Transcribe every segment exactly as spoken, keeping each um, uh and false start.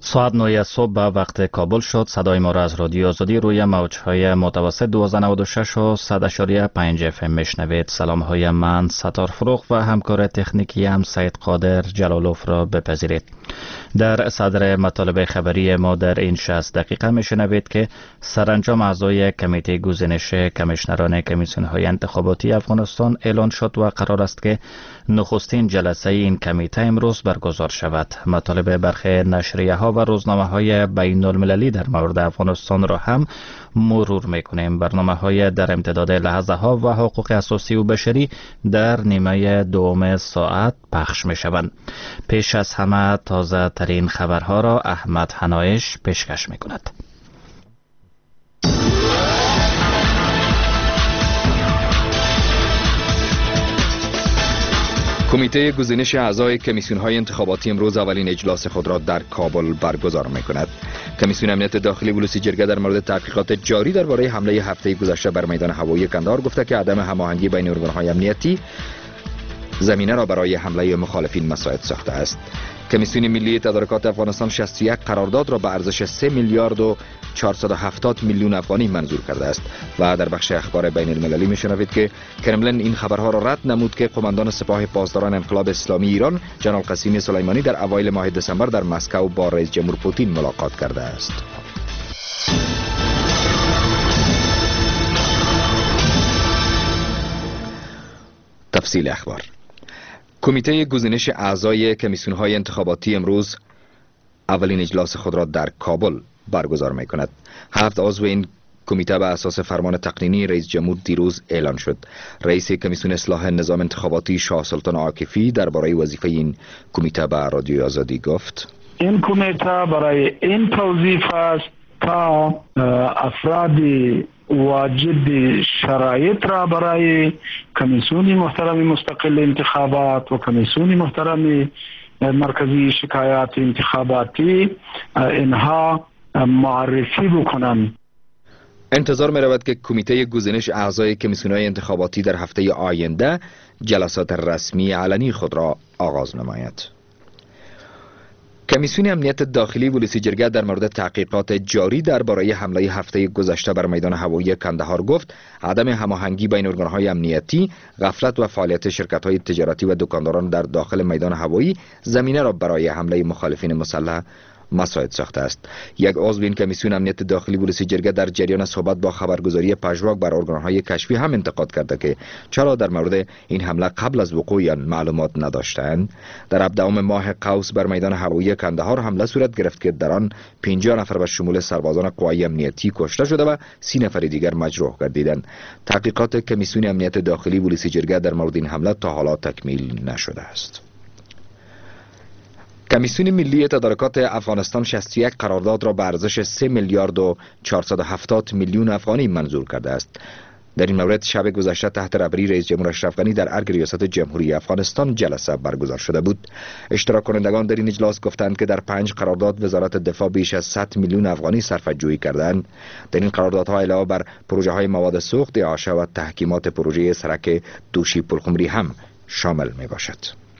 ساعت نه صبح به وقت کابل شد. صدای ما را از رادیو آزادی روی موجهای متوسط دویست و نود و شش و صد و اشاری پنج اف ام میشنوید. سلام های من ستار فروغ و همکار تکنیکی هم سید قادر جلالوف را بپذیرید. در صدر مطالب خبری ما در این شصت دقیقه میشنوید که سرانجام اعضای کمیته گزینش کمیشنران کمیسیون های انتخاباتی افغانستان اعلان شد و قرار است که نخستین جلسه این کمیته امروز برگزار شود. مطالب برخی نشریه ها و روزنامه های بین المللی در مورد افغانستان را هم مرور میکنیم. برنامه های در امتداد لحظه ها و حقوق اساسی و بشری در نیمه دوم ساعت پخش می شوند. پیش از همه تازه ترین خبرها را احمد حنایش پیشکش می کند. کمیته گزینش اعضای کمیسیون‌های انتخاباتی امروز اولین اجلاس خود را در کابل برگزار می‌کند. کمیسیون امنیت داخلی ولوسی جرگه در مورد تحقیقات جاری درباره حمله هفته گذشته بر میدان هوایی کندهار گفته که عدم هماهنگی بین ارگان‌های امنیتی زمینه را برای حمله مخالفین مساعد ساخته است. کمیسیون ملی تدارکات افغانستان شصت و یک قرارداد را به ارزش سه میلیارد و چهارصد و هفتاد میلیون افغانی منظور کرده است و در بخش اخبار بین المللی میشنوید که کرملین این خبرها را رد نمود که قماندان سپاه پاسداران انقلاب اسلامی ایران جنرال قاسم سلیمانی در اوایل ماه دسامبر در مسکو با رئیس جمهور پوتین ملاقات کرده است. تفصیل اخبار. کمیته گزینش اعضای کمیسیون‌های انتخاباتی امروز اولین اجلاس خود را در کابل برگزار می کند. هفت عضو این کمیته به اساس فرمان تقنینی رئیس جمهور دیروز اعلان شد. رئیس کمیسیون اصلاح نظام انتخاباتی شاه سلطان عاکفی درباره وظیفه این کمیته به رادیو آزادی گفت: این کمیته برای این توظیف است تا افراد واجد شرایط را برای کمیسیون محترم مستقل انتخابات و کمیسیون محترم مرکزی شکایات انتخاباتی اینها معرفی بکنند. انتظار می رود که کمیته گزینش اعضای کمیسیون‌های انتخاباتی در هفته آینده جلسات رسمی علنی خود را آغاز نماید. کمیسیون امنیت داخلی ولوسی جرگه در مورد تحقیقات جاری درباره حمله هفته گذشته بر میدان هوایی کندهار گفت عدم هماهنگی بین ارگان‌های امنیتی، غفلت و فعالیت شرکت‌های تجارتی و دکانداران در داخل میدان هوایی زمینه را برای حمله مخالفین مسلح مساعد ساخته است. یک عضو این کمیسیون امنیت داخلی ولوسی جرگه در جریان صحبت با خبرگزاری پژواک بر ارگان‌های کشفی هم انتقاد کرده که چرا در مورد این حمله قبل از وقوع آن معلومات نداشتند. در هفدهم ماه قوس بر میدان هوایی کندهار حمله صورت گرفت که در آن پنجاه نفر به شمول سربازان قوای امنیتی کشته شده و سی نفر دیگر مجروح گردیدند. تحقیقات کمیسیون امنیت داخلی ولوسی جرگه در مورد این حمله تا حالا تکمیل نشده است. کمیسیون ملی تدارکات افغانستان شصت و یک قرارداد را به ارزش سه میلیارد و چهارصد و هفتاد میلیون افغانی منظور کرده است. در این مورد شب گذشته تحت رهبری رئیس جمهور اشرف غنی در ارگ ریاست جمهوری افغانستان جلسه برگزار شده بود. اشتراک کنندگان در این اجلاس گفتند که در پنج قرارداد وزارت دفاع بیش از صد میلیون افغانی صرفه جویی کردند. در این قراردادها علاوه بر پروژه های مواد سوخت، اعاشه و تحکیمات پروژه سرک دوشی پلخمری هم شامل می باشد.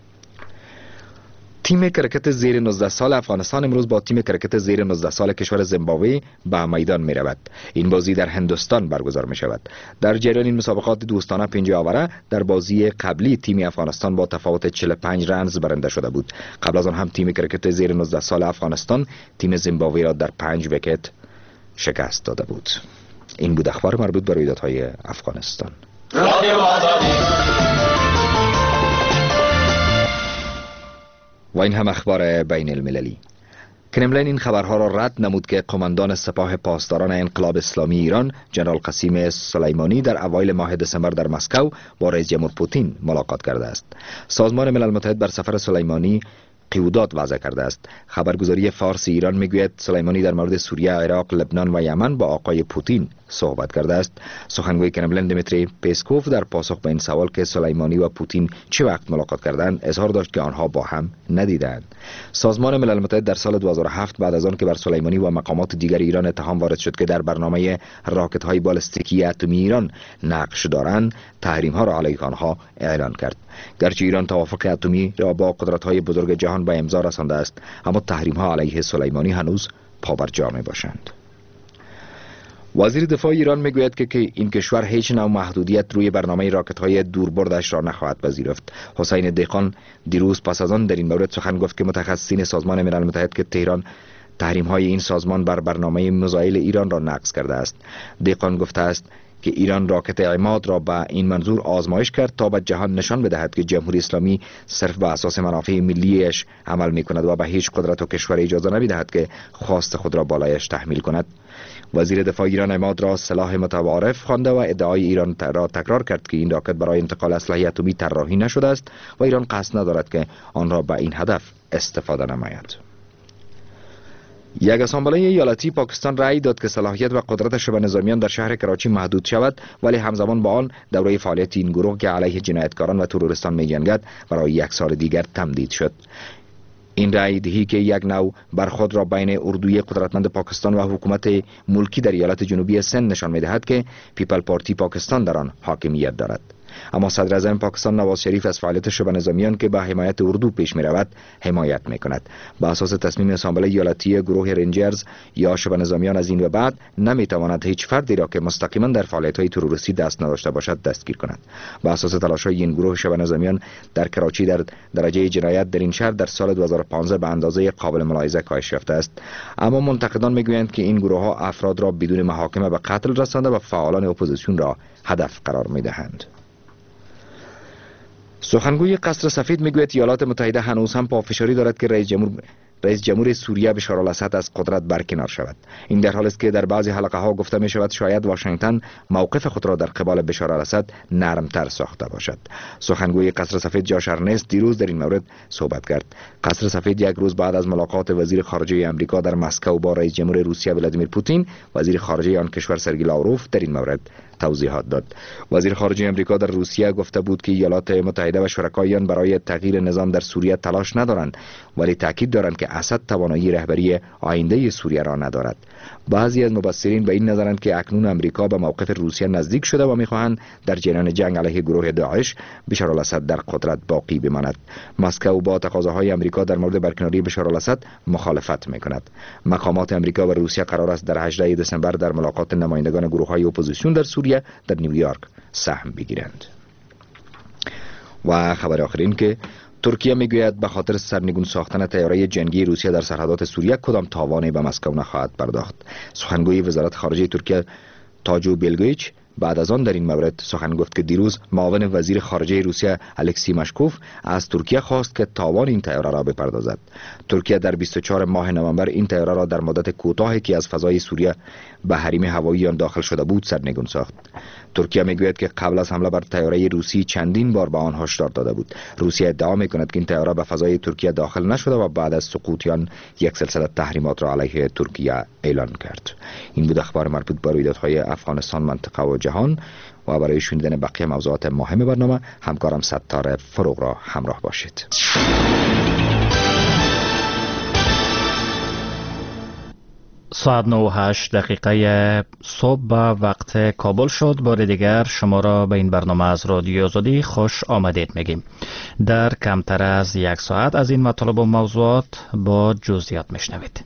تیم کرکت زیر نوزده سال افغانستان امروز با تیم کرکت زیر نوزده سال کشور زیمبابوه به میدان می رود. این بازی در هندوستان برگزار می شود. در جریان این مسابقات دوستانه پنجاه آوره در بازی قبلی تیم افغانستان با تفاوت چهل و پنج رنز برنده شده بود. قبل از آن هم تیم کرکت زیر نوزده سال افغانستان تیم زیمبابوه را در پنج ویکت شکست داده بود. این بود اخبار مربوط به رویدادهای افغانستان. و این هم اخبار بین المللی. کرملین این خبرها را رد نمود که قماندان سپاه پاسداران انقلاب اسلامی ایران جنرال قاسم سلیمانی در اوایل ماه دسامبر در مسکو با رئیس جمهور پوتین ملاقات کرده است. سازمان ملل متحد بر سفر سلیمانی قیودات وضع کرده است. خبرگزاری فارس ایران میگوید سلیمانی در مورد سوریه، عراق، لبنان و یمن با آقای پوتین صحبت کرده است. سخنگوی کرملین دمیتری پسکوف در پاسخ به این سوال که سلیمانی و پوتین چه وقت ملاقات کردند اظهار داشت که آنها با هم ندیدند. سازمان ملل متحد در سال دو هزار و هفت بعد از آن که بر سلیمانی و مقامات دیگر ایران اتهام وارد شد که در برنامه راکت های بالستیکی اتمی ایران نقش دارند، تحریم ها را علیه آنها اعلان کرد. گرچه ایران توافق اتمی را با قدرت های بزرگ جهان به امضا رسانده است، اما تحریم ها علیه سلیمانی هنوز پابرجا می باشند. وزیر دفاع ایران میگوید که این کشور هیچ نوع محدودیت روی برنامه راکت های دوربردش را نخواهد پذیرفت. حسین دهقان دیروز پس از آن در این مورد سخن گفت که متخصصین سازمان ملل متحد که تهران تحریم های این سازمان بر برنامه میزایل ایران را نقض کرده است. دهقان گفته است که ایران راکت عماد را به این منظور آزمایش کرد تا به جهان نشان بدهد که جمهوری اسلامی صرف به اساس منافع ملیش عمل می کند و به هیچ قدرت و کشور اجازه نمی دهد که خواست خود را بالایش تحمیل کند. وزیر دفاع ایران عماد را سلاح متعارف خوانده و ادعای ایران را تکرار کرد که این راکت برای انتقال اسلحه اتمی طراحی نشده است و ایران قصد ندارد که آن را به این هدف استفاده نماید. یک اسامبله ایالتی پاکستان رأی داد که صلاحیت و قدرت شبه نظامیان در شهر کراچی محدود شود، ولی همزمان با آن دوره فعالیت این گروه که علیه جنایتکاران و تروریستان می‌جنگد برای یک سال دیگر تمدید شد. این رأی دهی که یک نوع برخورد را بین اردوی قدرتمند پاکستان و حکومت ملکی در ایالت جنوبی سند نشان می‌دهد که پیپل پارتی پاکستان در آن حاکمیت دارد. اما صدر اعظم پاکستان نواز شریف از فعالیت شبه نظامیان که به حمایت اردو پیش می رود حمایت می کند. با اساس تصمیم اسامبله ایالتی گروه رنجرز یا شبه نظامیان از این به بعد نمی تواند هیچ فردی را که مستقیما در فعالیت های تروریستی دست نداشته باشد دستگیر کند. با اساس تلاش های این گروه شبه نظامیان در کراچی در درجه جنایت در این شهر در سال دو هزار و پانزده به اندازه قابل ملاحظه کاهش یافته است. اما منتقدان می گویند که این گروه ها افراد را بدون محاکمه به قتل رسانده و فعالان اپوزیسیون را هدف قرار می دهند. سخنگوی قصر سفید میگوید ایالات متحده هنوز هم پافشاری دارد که رئیس جمهور رئیس جمهور سوریه بشار الاسد از قدرت برکنار شود. این در حالی است که در بعضی حلقه ها گفته می شود شاید واشنگتن موقف خود را در قبال بشار الاسد نرمتر ساخته باشد. سخنگوی قصر سفید جاش ارنست دیروز در این مورد صحبت کرد. قصر سفید یک روز بعد از ملاقات وزیر خارجه آمریکا در مسکو با رئیس جمهور روسیه ولادیمیر پوتین، وزیر خارجه آن کشور سرگئی لاوروف در این مورد توضیحات داد. وزیر خارجه آمریکا در روسیه گفته بود که ایالات متحده و شرکای آن برای تغییر نظام در سوریه تلاش ندارند، ولی تاکید دارند که اسد توانایی رهبری آینده سوریه را ندارد. بعضی از مبصرین به این نظرند که اکنون آمریکا به موقف روسیه نزدیک شده و می‌خواهند در جریان جنگ علیه گروه داعش بشار الاسد در قدرت باقی بماند. مسکو با تقاضاهای آمریکا در مورد برکناری بشار الاسد مخالفت می‌کند. مقامات آمریکا و روسیه قرار است در هجدهم دسامبر در ملاقات نمایندگان گروه‌های اپوزیسیون در سوریه در نیویورک سهم بگیرند. و خبر آخرین که ترکیه میگوید به خاطر سرنگون ساختن طیاره جنگی روسیه در سرحدات سوریه کدام تاوانی به مسکو نخواهد پرداخت. سخنگوی وزارت خارجه ترکیه تاجو بیلگویچ بعد از آن در این مورد سخن گفت که دیروز معاون وزیر خارجه روسیه الکسی مشکوف از ترکیه خواست که تاوان این طیاره را بپردازد. ترکیه در بیست و چهارم ماه نوامبر این طیاره را در مدت کوتاهی که از فضای سوریه به حریم هوایی آن داخل شده بود سرنگون ساخت. ترکیه میگوید که قبل از حمله بر طیاره روسی چندین بار به آن هشدار داده بود. روسیه ادعا میکند که این طیاره به فضای ترکیه داخل نشده و بعد از سقوط آن یک سلسله تحریمات را علیه ترکیه اعلان کرد. این بود اخبار مربوط به رویدادهای افغانستان، منطقه و جهان. و برای شنیدن بقیه موضوعات مهم برنامه همکارم ستار فروغ را همراه باشید. ساعت نه و هشت دقیقه صبح به وقت کابل شد. بار دیگر شما را به این برنامه از رادیو آزادی خوش آمدید میگیم. در کمتر از یک ساعت از این مطالب و موضوعات با جزئیات میشنوید.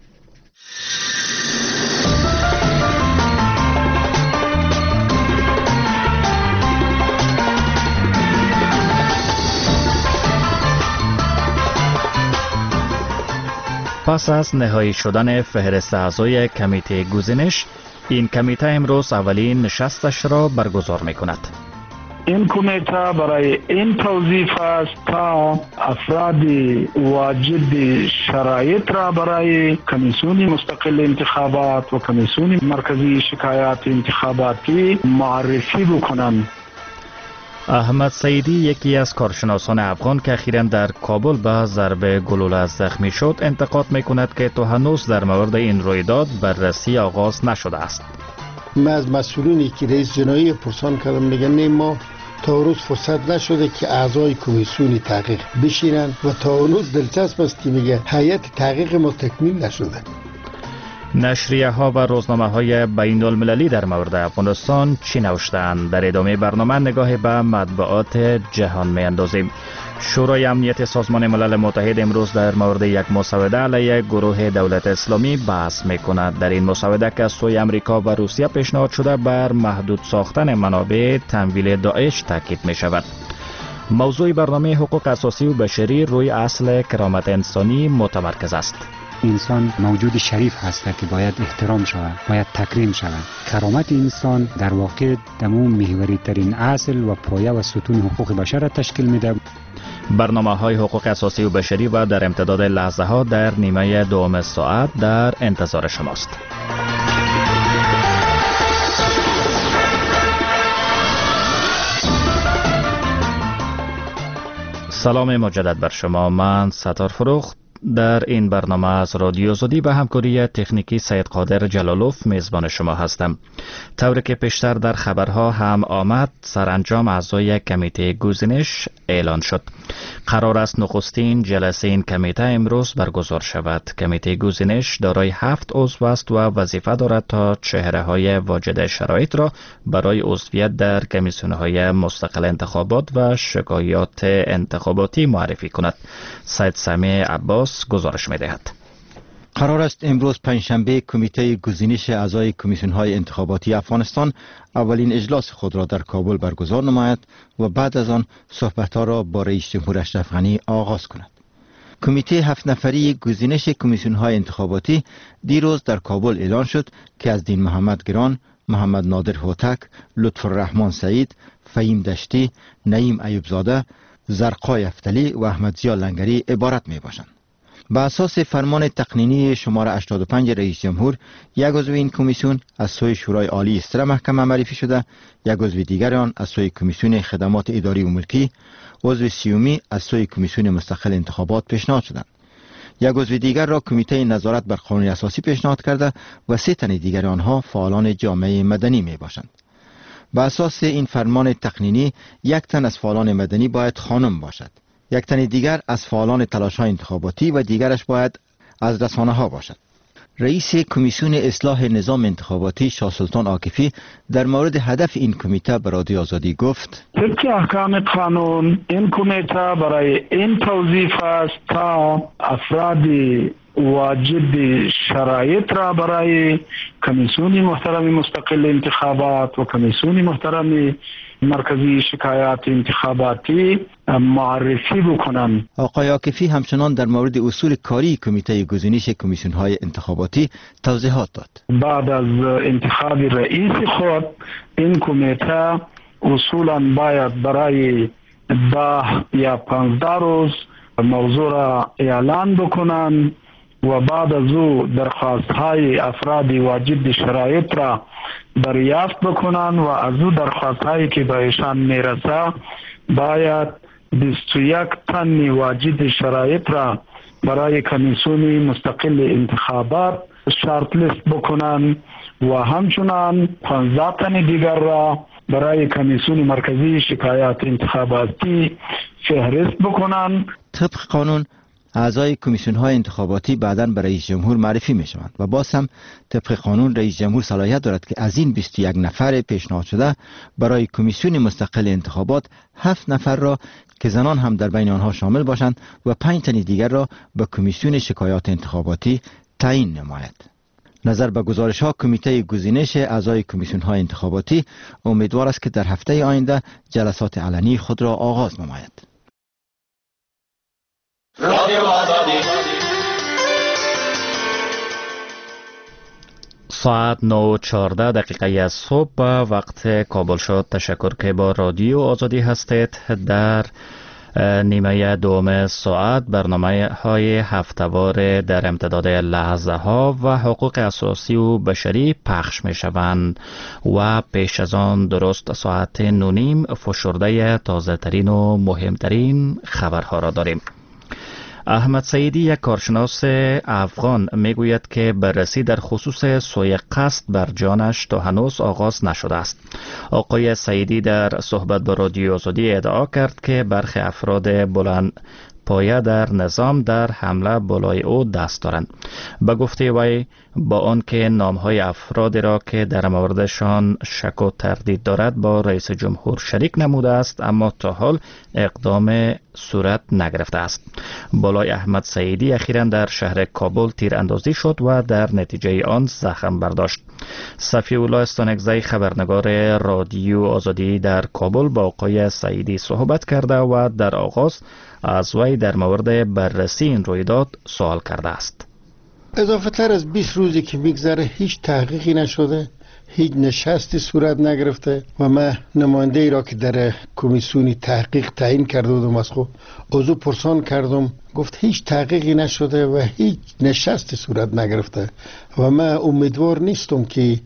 پس از نهایی شدن فهرست اعضای کمیته گزینش، این کمیته امروز اولین نشستش را برگزار می کند. این کمیته برای این توظیف است تا افراد واجد شرایط را برای کمیسیون مستقل انتخابات و کمیسیون مرکزی شکایات انتخاباتی معرفی بکنند. احمد سعیدی، یکی از کارشناسان افغان که اخیراً در کابل به ضربه گلوله زخمی شد، انتقاد می‌کند که تا هنوز در مورد این رویداد بررسی آغاز نشده است. من از مسئولینی که رئیس جنایی پرسان کردم، میگن نه ما تا روز فرصت نشده که اعضای کمیسیون تحقیق بشینن و تا روز دلچسب است که میگه هیئت تحقیق ما تکمیل نشده. نشریه ها و روزنامه های بین المللی در مورد افغانستان چی نوشتند؟ در ادامه برنامه نگاه به مطبوعات جهان می اندازیم. شورای امنیت سازمان ملل متحد امروز در مورد یک مسوده علیه گروه دولت اسلامی بحث می کند. در این مسوده که از سوی امریکا و روسیه پیشنهاد شده بر محدود ساختن منابع تمویل داعش تاکید می شود. موضوع برنامه حقوق اساسی و بشری روی اصل کرامت انسانی متمرکز است. انسان موجود شریف هست که باید احترام شود، باید تکریم شود. کرامت انسان در واقع دمون محوری ترین اصل و پایه و ستون حقوق بشر را تشکیل میده. برنامه های حقوق اساسی و بشری و در امتداد لحظه ها در نیمه دوم ساعت در انتظار شماست. سلام مجدد بر شما. من ستار فروخت در این برنامه از رادیو آزادی به همکاری تکنیکی سید قادر جلالوف میزبان شما هستم. طوری که پیشتر در خبرها هم آمد، سرانجام اعضای کمیته گزینش اعلان شد. قرار است نخستین جلسه این کمیته امروز برگزار شود. کمیته گزینش دارای هفت عضو است و وظیفه دارد تا چهره های واجد شرایط را برای عضویت در کمیسیون های مستقل انتخابات و شکایات انتخاباتی معرفی کند. سید سمیع عباس گزارش می دهد. قرار است امروز پنجشنبه کمیته گزینش اعضای کمیسیون‌های انتخاباتی افغانستان اولین اجلاس خود را در کابل برگزار نماید و بعد از آن صحبت‌ها را با رئیس جمهور اشرف غنی آغاز کند. کمیته هفت نفری گزینش کمیسیون‌های انتخاباتی دیروز در کابل اعلان شد که از دین محمد گران، محمد نادر هوتک، لطف الرحمن سعید، فهیم دشتی، نعیم ایوبزاده، زرقای افتلی و احمد ضیا لنگری عبارت میباشند. به اساس فرمان تقنینی شماره هشتاد و پنج رئیس جمهور، یک عضو این کمیسیون از سوی شورای عالی استر محکمه معرفی شده، یک عضو دیگر آن از سوی کمیسیون خدمات اداری و ملکی، عضو سیومی از سوی کمیسیون مستقل انتخابات پیشنهاد شدند. یک عضو دیگر را کمیته نظارت بر قانون اساسی پیشنهاد کرده و سه تن دیگر آنها فعالان جامعه مدنی می باشند. به اساس این فرمان تقنینی، یک تن از فعالان مدنی باید خانم باشد، یک تن دیگر از فعالان تلاش‌های انتخاباتی و دیگرش باید از رسانه‌ها باشد. رئیس کمیسیون اصلاح نظام انتخاباتی شاه سلطان عاکفی در مورد هدف این کمیته به رادیو آزادی گفت: طبق احکام قانون این کمیته برای این توظیف است تا افراد واجد شرایط را برای کمیسیون محترم مستقل انتخابات و کمیسیون محترم مرکزی شکایات انتخاباتی معرفی بکنم. آقای عاکفی همچنان در مورد اصول کاری کمیته گزینش کمیسیون‌های انتخاباتی توضیحات داد. بعد از انتخاب رئیس خود این کمیته اصولاً باید برای ده یا پانزده روز موضوع را اعلان بکنند و بعد از او درخواست های افراد واجد شرایط را دریافت بکنند و از او درخواست هایی که به ایشان میرسه باید بیست و یک تن واجد شرایط را برای کمیسیون مستقل انتخابات شارت لیست بکنند و همچنان پانزده تن دیگر را برای کمیسیون مرکزی شکایات انتخاباتی فهرست بکنند. طبق قانون اعضای کمیسیون‌های انتخاباتی بعداً به رئیس جمهور معرفی می‌شوند و باز هم طبق قانون رئیس جمهور صلاحیت دارد که از این بیست و یک نفر پیشنهاد شده برای کمیسیون مستقل انتخابات هفت نفر را که زنان هم در بین آنها شامل باشند و پنج تن دیگر را به کمیسیون شکایات انتخاباتی تعیین نماید. نظر به گزارش‌ها کمیته گزینش اعضای کمیسیون‌های انتخاباتی امیدوار است که در هفته آینده جلسات علنی خود را آغاز نماید. رادیو آزادی. ساعت نه و چهارده دقیقه از صبح به وقت کابل شد. تشکر که با رادیو آزادی هستید. در نیمه دوم ساعت برنامه های هفته‌وار در امتداد لحظه ها و حقوق اساسی و بشری پخش می شوند و پیش از آن درست ساعت نونیم فشرده تازه ترین و مهمترین خبرها را داریم. احمد سعیدی یک کارشناس افغان میگوید که بررسی در خصوص سوء قصد بر جانش تا هنوز آغاز نشده است. آقای سعیدی در صحبت با رادیو آزادی ادعا کرد که برخی افراد بلند پایه در نظام در حمله بالای او دست دارند. به گفته وی با آنکه نامهای افرادی را که در موردشان شک و تردید دارد با رئیس جمهور شریک نموده است، اما تا حال اقدام صورت نگرفته است. بالای احمد سعیدی اخیراً در شهر کابل تیراندازی شد و در نتیجه آن زخم برداشت. صفی الله استانکزی خبرنگار رادیو آزادی در کابل با آقای سعیدی صحبت کرده و در آغاز از وی در مورد بررسی این رویداد سوال کرده است. اضافه تر از بیست روزی که میگذره هیچ تحقیقی نشده، هیچ نشستی صورت نگرفته و من نماینده ای را که در کمیسیونی تحقیق تعیین کرده بودم از خود عضو پرسان کردم، گفت هیچ تحقیقی نشده و هیچ نشستی صورت نگرفته و من امیدوار نیستم که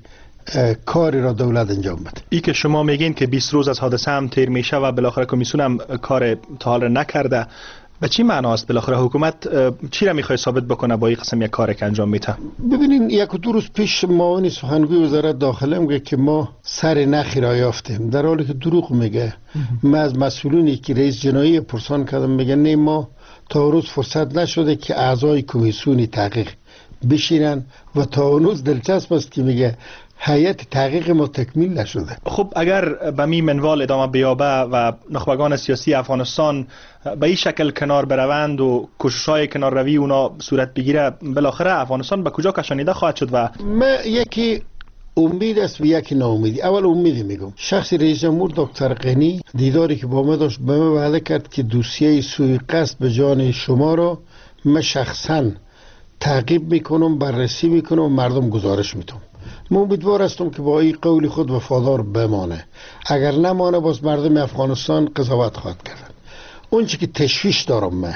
کاری را دولت انجام بده. ای که شما میگین که بیست روز از حادثه هم تیر میشه و بالاخره کمیسیون هم کار تا حال نکرده، به چی معنا است؟ بالاخره حکومت چی را میخواد ثابت بکنه با این قسم یک کاری که انجام میده؟ ببینین، یک دو روز پیش معاون سخنگوی وزارت داخله میگه که ما سر نخی را یافتیم، در حالی که دروغ میگه. من از مسئولینی که رئیس جنایی پرسان کردم میگه نه، ما تا روز فرصت نشده که اعضای کمیسیونی تحقیق بشینن و تا هنوز دلچسب است که میگه هیئت تحقیق ما تکمیل نشده. خب اگر به می منوال ادامه بیابه و نخبگان سیاسی افغانستان به این شکل کنار بروند و کوشش‌های کنار روی اونا صورت بگیره، بالاخره افغانستان به کجا کشانیده خواهد شد؟ و من یکی امید است و یکی ناامیدی. اول امیدی میگم، شخص رئیس جمهور دکتر غنی دیداری که با ما داشت به من وعده کرد که دوسیه سوء قصد به جان شما را من شخصا تعقیب میکنم، بررسی میکنم و مردم گزارش میدم. من امیدوار هستم که با این قول خود وفادار بمانه. اگر نمانه باز مردم افغانستان قضاوت خواهد کردن. اون چی که تشویش دارم من،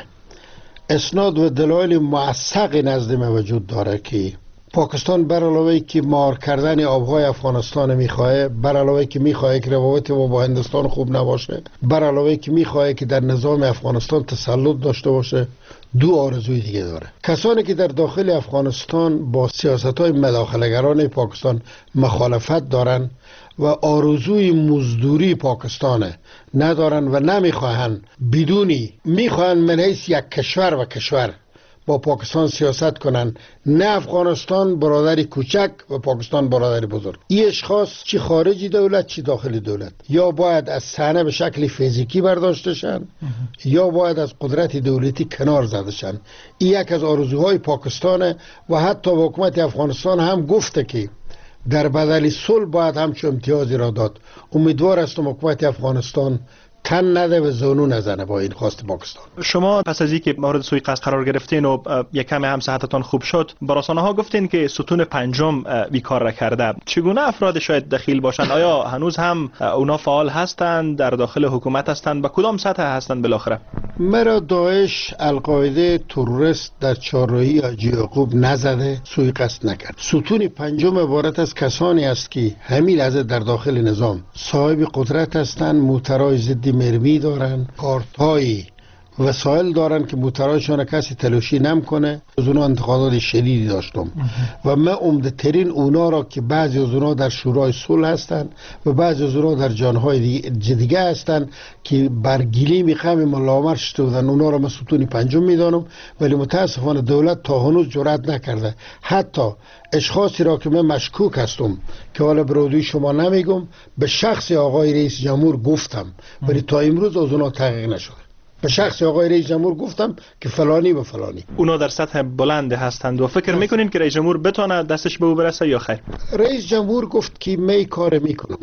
اسناد و دلایل موثق نزد من وجود داره که پاکستان بر علاوه که مار کردن آبهای افغانستان میخواه، بر علاوه که میخواه که روابط ما با هندوستان خوب نباشه، بر علاوه که میخواه که در نظام افغانستان تسلط داشته باشه، دو آرزوی دیگه داره. کسانی که در داخل افغانستان با سیاست‌های مداخله‌گران پاکستان مخالفت دارن و آرزوی مزدوری پاکستان ندارن و نمیخواهن بدونی میخواهن من حیث یک کشور و کشور با پاکستان سیاست کنن، نه افغانستان برادری کوچک و پاکستان برادری بزرگ. این اشخاص چی خارجی دولت چی داخلی دولت یا باید از صحنه به شکل فیزیکی برداشته شن یا باید از قدرت دولتی کنار زده شن. این یک از آرزوهای پاکستانه و حتی حکومت افغانستان هم گفته که در بدل صلح باید همچون امتیازی را داد. امیدوار هستم حکومت افغانستان تن نده و زانو نزنه با این خواست پاکستان. شما پس از اینکه مورد سوء قصد قرار گرفتین و یک کمی هم صحتتان خوب شد، با رسانه ها گفتین که ستون پنجم بی کار را کرده. چگونه افراد شاید دخیل باشند؟ آیا هنوز هم اونا فعال هستند، در داخل حکومت هستند؟ به کدام سطح هستند بالاخره؟ مرا داعش، القاعده، تروریست در چهارراهی حاجی یعقوب نزده، سوء قصد نکرد. ستون پنجم عبارت از کسانی است که همین لحظه در داخل نظام صاحب قدرت هستند، موترهای ضد مرمی دارن، کارت‌های وسایل دارن که موترهایشان کسی تلاشی نمیکنه. از اونا انتقادات شدیدی داشتم و من عمده ترین اونا را که بعضی از اونا در شورای صلح هستن و بعضی از اونا در جانهای دیگه هستن که برگیلی میخوام ملا عمر شده بودن، اونا را من ستون پنجم میدانم. ولی متاسفانه دولت تا هنوز جرأت نکرده. حتی اشخاصی را که من مشکوک هستم که حالا برادوی شما نمیگم، به شخص آقای رئیس جمهور گفتم ولی تا امروز از اونا تحقیق نشده. به شخص آقای رئیس جمهور گفتم که فلانی و فلانی. اونا در سطح بلند هستند و فکر میکنین که رئیس جمهور بتونه دستش به او برسه یا خیر؟ رئیس جمهور گفت که می کار میکنم،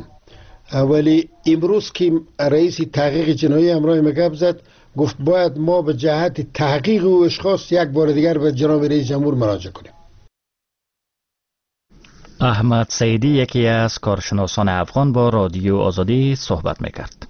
ولی امروز که رئیس تحقیق جنایی امرای مگب زد گفت باید ما به جهت تحقیق و اشخاص یک بار دیگر به جناب رئیس جمهور مراجعه کنیم. احمد سعیدی یکی از کارشناسان افغان با رادیو آزادی صحبت میکرد.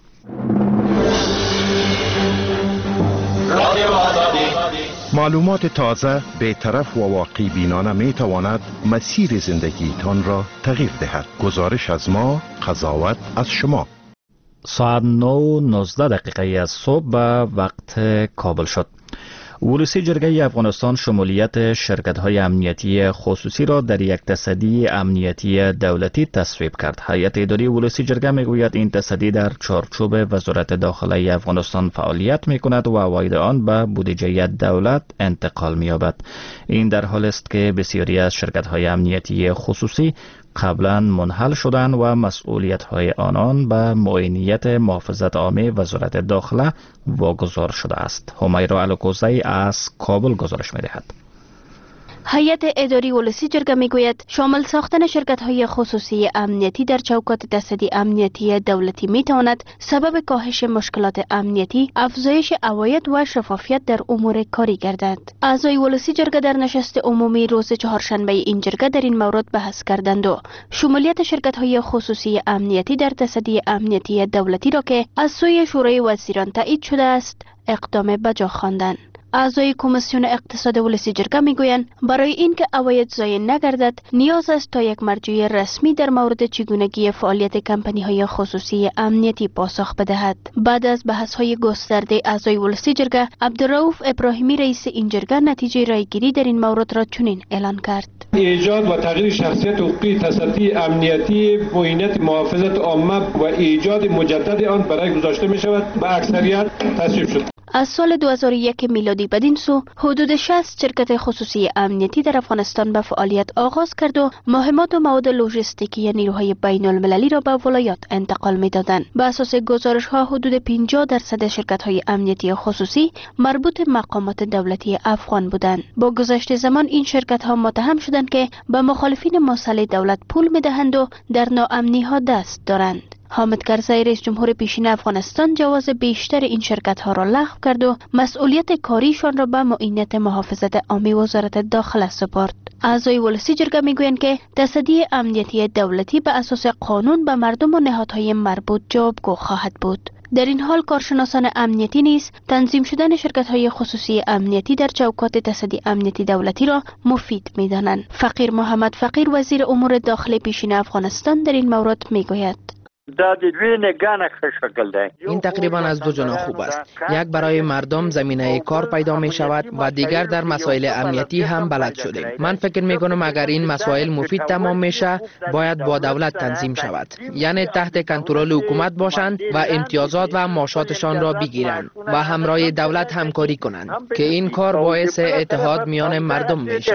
معلومات تازه، بی‌طرف و واقعی بینانه می تواند مسیر زندگی تان را تغییر دهد. گزارش از ما، قضاوت از شما. ساعت نه و نوزده دقیقه از صبح به وقت کابل شد. ولسی جرگه افغانستان شمولیت شرکت‌های امنیتی خصوصی را در یک تصدی امنیتی دولتی تصویب کرد. هیئت اداری ولسی جرگه میگوید این تصدی در چارچوب وزارت داخله افغانستان فعالیت میکند و عواید آن به بودجه دولت انتقال می‌یابد. این در حالی است که بسیاری از شرکت‌های امنیتی خصوصی قبلا منحل شدند و مسئولیت‌های آنان به معینیت محافظت عامه وزارت داخله واگذار شده است. همیرا الکوزی از کابل گزارش می‌دهد. هیئت اداری ولسی جرگه میگوید شامل ساختن شرکت‌های خصوصی امنیتی در چوکات تصدی امنیتی دولتی میتواند سبب کاهش مشکلات امنیتی، افزایش عواید و شفافیت در امور کاری گردد. اعضای ولسی جرگه در نشست عمومی روز چهارشنبه این جرگه در این مورد بحث کردند و شمولیت شرکت‌های خصوصی امنیتی در تصدی امنیتی دولتی را که از سوی شورای وزیران تایید شده است اقدام بجا خواندند. اعضای کمیسیون اقتصاد ولسی جرگه میگویند برای اینکه عواید ضایع نگردد نیاز است تا یک مرجع رسمی در مورد چگونگی فعالیت کمپانی‌های خصوصی امنیتی پاسخ بدهد. بعد از بحث‌های گسترده اعضای ولسی جرگه، عبدالرؤوف ابراهیمی رئیس این جرگه نتیجه رایگیری در این مورد را چنین اعلان کرد: ایجاد و تغییر شخصیت حقوقی تصدی امنیتی معینت محافظت عامه و ایجاد مجدد آن برای گذاشته می شود به اکثریت تصویب شد. از سال دو هزار و یک میلادی بدین سو حدود شصت شرکت خصوصی امنیتی در افغانستان به فعالیت آغاز کرد و مهمات و مواد لوجستیکی نیروهای بین المللی را به ولایات انتقال می‌دادند. به اساس گزارش‌ها حدود پنجاه درصد شرکت‌های امنیتی خصوصی مربوط مقامات دولتی افغان بودند. با گذشت زمان این شرکت‌ها متهم شدند که به مخالفین مسلح دولت پول می‌دهند و در ناامنی‌ها دست دارند. حامد کرزی رئیس جمهور پیشین افغانستان جواز بیشتر این شرکت ها را لغو کرد و مسئولیت کاریشان را به معینت محافظت عامه وزارت داخله سپرد. اعضای ولسی جرگه میگویند که تصدی امنیتی دولتی به اساس قانون به مردم و نهادهای مربوط جوابگو خواهد بود. در این حال کارشناسان امنیتی نیز تنظیم شدن شرکت‌های خصوصی امنیتی در چوکات تصدی امنیتی دولتی را مفید می‌دانند. فقیر محمد فقیر وزیر امور داخلی پیشین افغانستان در این مورد میگوید: این تقریبا از دو جناح خوب است. یک برای مردم زمینه کار پیدا می شود و دیگر در مسائل امنیتی هم بلد شدیم. من فکر می کنم اگر این مسائل مفید تمام میشه باید با دولت تنظیم شود، یعنی تحت کنترل حکومت باشند و امتیازات و معاشاتشان را بگیرند و همراه دولت همکاری کنند که این کار باعث اتحاد میان مردم میشه.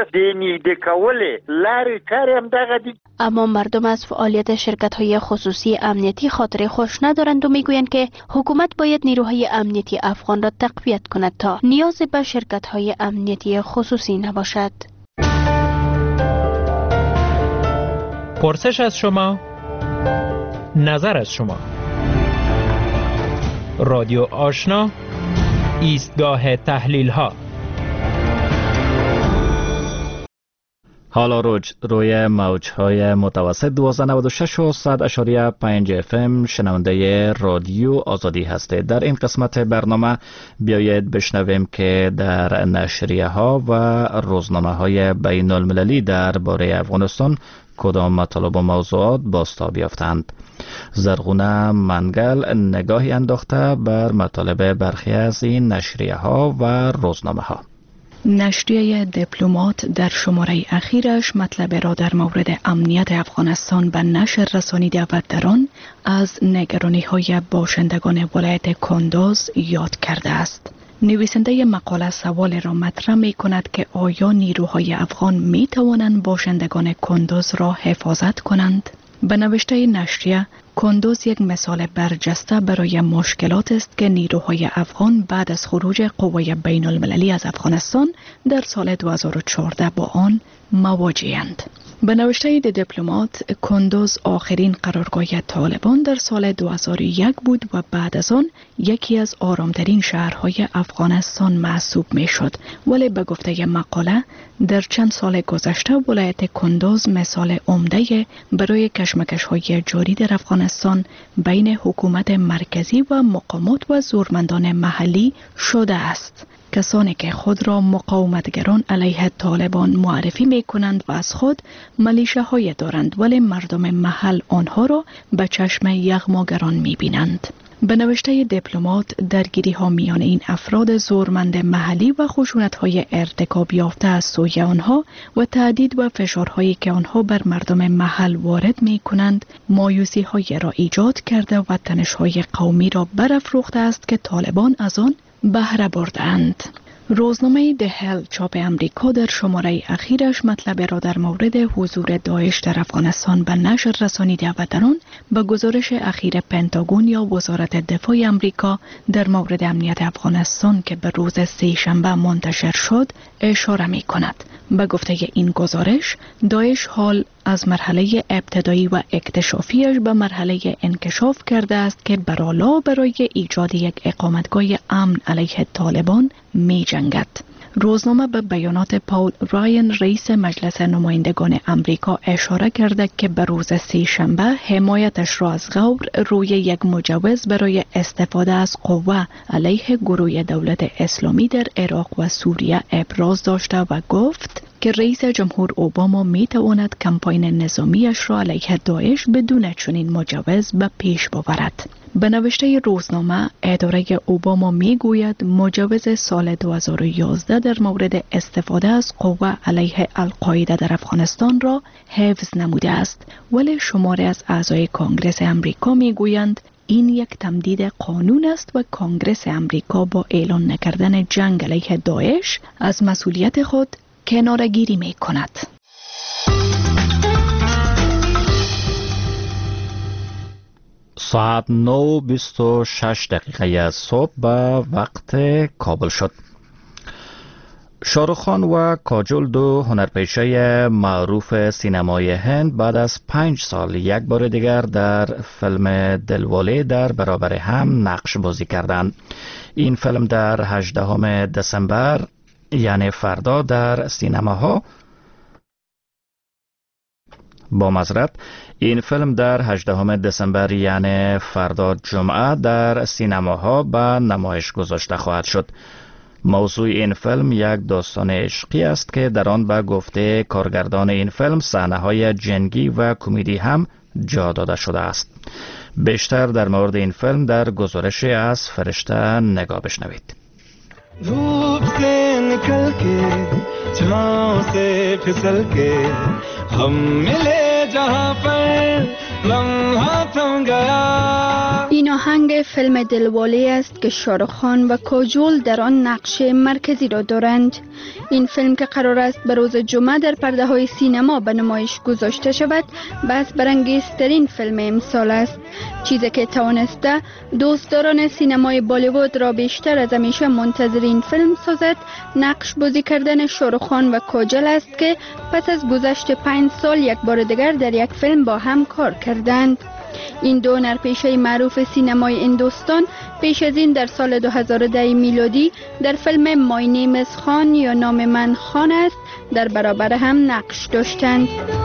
اما مردم از فعالیت شرکت‌های خصوصی امنیتی خاطر خوش ندارند و میگویند که حکومت باید نیروهای امنیتی افغان را تقویت کند تا نیاز به شرکت‌های امنیتی خصوصی نباشد. پرسش از شما، نظر از شما. رادیو آشنا، ایستگاه تحلیل ها. حالا روی روی موج‌های متوسط دوازده نود و شش و صد اشاریه پنج اف ام شنونده رادیو آزادی هستید. در این قسمت برنامه بیایید بشنویم که در نشریه ها و روزنامه های بین المللی درباره افغانستان کدام مطالب و موضوعات بازتاب یافتند. زرغونه منگل نگاهی انداخته بر مطالب برخی از این نشریه ها و روزنامه ها. نشریه دیپلمات در شماره اخیرش مطلب را در مورد امنیت افغانستان به نشر رسانیده و در آن از نگرانی های باشندگان ولایت کندوز یاد کرده است. نویسنده مقاله سوال را مطرح می کند که آیا نیروهای افغان می توانند باشندگان کندوز را حفاظت کنند؟ به نوشته نشریه، کندوز یک مثال برجسته برای مشکلات است که نیروهای افغان بعد از خروج قوای بین المللی از افغانستان در سال دو هزار و چهارده با آن مواجه‌اند. به نوشته دیپلمات، کندوز آخرین قرارگاه طالبان در سال دو هزار و یک بود و بعد از آن یکی از آرامترین شهرهای افغانستان محسوب می شد. ولی به گفته مقاله در چند سال گذشته ولایت کندوز مثال عمده برای کشمکش‌های جاری در افغانستان بین حکومت مرکزی و مقامات و زورمندان محلی شده است. کسانی که خود را مقاومتگران علیه طالبان معرفی می کنند و از خود ملیشه های دارند، ولی مردم محل آنها را به چشم یغماگران می بینند. به نوشته دیپلمات، درگیری ها میان این افراد زورمند محلی و خشونت های ارتکاب یافته از سوی آنها و تهدید و فشارهایی که آنها بر مردم محل وارد می کنند مایوسی های را ایجاد کرده و تنش های قومی را برافروخته است که طالبان از آن بهره بردند. روزنامه ده هل چاپ امریکا در شماره اخیرش مطلب را در مورد حضور داعش در افغانستان به نشر رسانیده و در آن به گزارش اخیر پنتاگون یا وزارت دفاع امریکا در مورد امنیت افغانستان که به روز سه شنبه منتشر شد اشاره می کند. به گفته این گزارش، داعش حال از مرحله ابتدایی و اکتشافیش به مرحله انکشاف کرده است که برالا برای ایجاد یک اقامتگاه امن علیه طالبان می جنگد. روزنامه به بیانات پاول راین رئیس مجلس نمایندگان امریکا اشاره کرده که به روز سه شنبه حمایتش را از غور روی یک مجوز برای استفاده از قوه علیه گروه دولت اسلامی در عراق و سوریه ابراز داشته و گفت که رئیس جمهور اوباما می تواند کمپاین نظامیش را علیه داعش بدون چنین مجوز به پیش ببرد. به نوشته روزنامه، اداره اوباما می گوید مجوز سال دو هزار و یازده در مورد استفاده از قوه علیه القاعده در افغانستان را حفظ نموده است، ولی شماری از اعضای کنگرس امریکا می گویند این یک تمدید قانون است و کنگرس امریکا با اعلان نکردن جنگ علیه داعش از مسئولیت خود کناره‌گیری می کند. ساعت نه و بیست و شش دقیقه صبح به وقت کابل شد. شاروخ خان و کاجول، دو هنرپیشه معروف سینمای هند، بعد از پنج سال یک بار دیگر در فیلم دلواله در برابر هم نقش بازی کردند. این فیلم در هجدهم دسامبر یعنی فردا در سینماها با معذرت این فیلم در هجدهم دسامبر یعنی فردا جمعه در سینماها به نمایش گذاشته خواهد شد. موضوع این فیلم یک داستان عشقی است که در آن به گفته کارگردان این فیلم صحنه‌های جنگی و کمدی هم جا داده شده است. بیشتر در مورد این فیلم در گزارش از فرشته نگاه بشنوید. धूप से निकल के छाँव से फिसल के हम मिले जहाँ पर लम्हा थम गया. این آهنگ فیلم دلواله است که شاروخ خان و کاجول در آن نقش مرکزی را دارند. این فیلم که قرار است به روز جمعه در پرده های سینما به نمایش گذاشته شود، بس برانگیزترین فیلم امسال است. چیزی که توانسته دوستداران سینمای بالیوود را بیشتر از همیشه منتظر این فیلم سازد، نقش بازی کردن شاروخ خان و کاجول است که پس از گذشت پنج سال یک بار دیگر در یک فیلم با هم کار کردند. این دو هنرپیشه معروف سینمای هندوستان پیش از این در سال دو هزار و ده میلادی در فیلم مای نیم از خان یا نام من خان است در برابر هم نقش داشتند.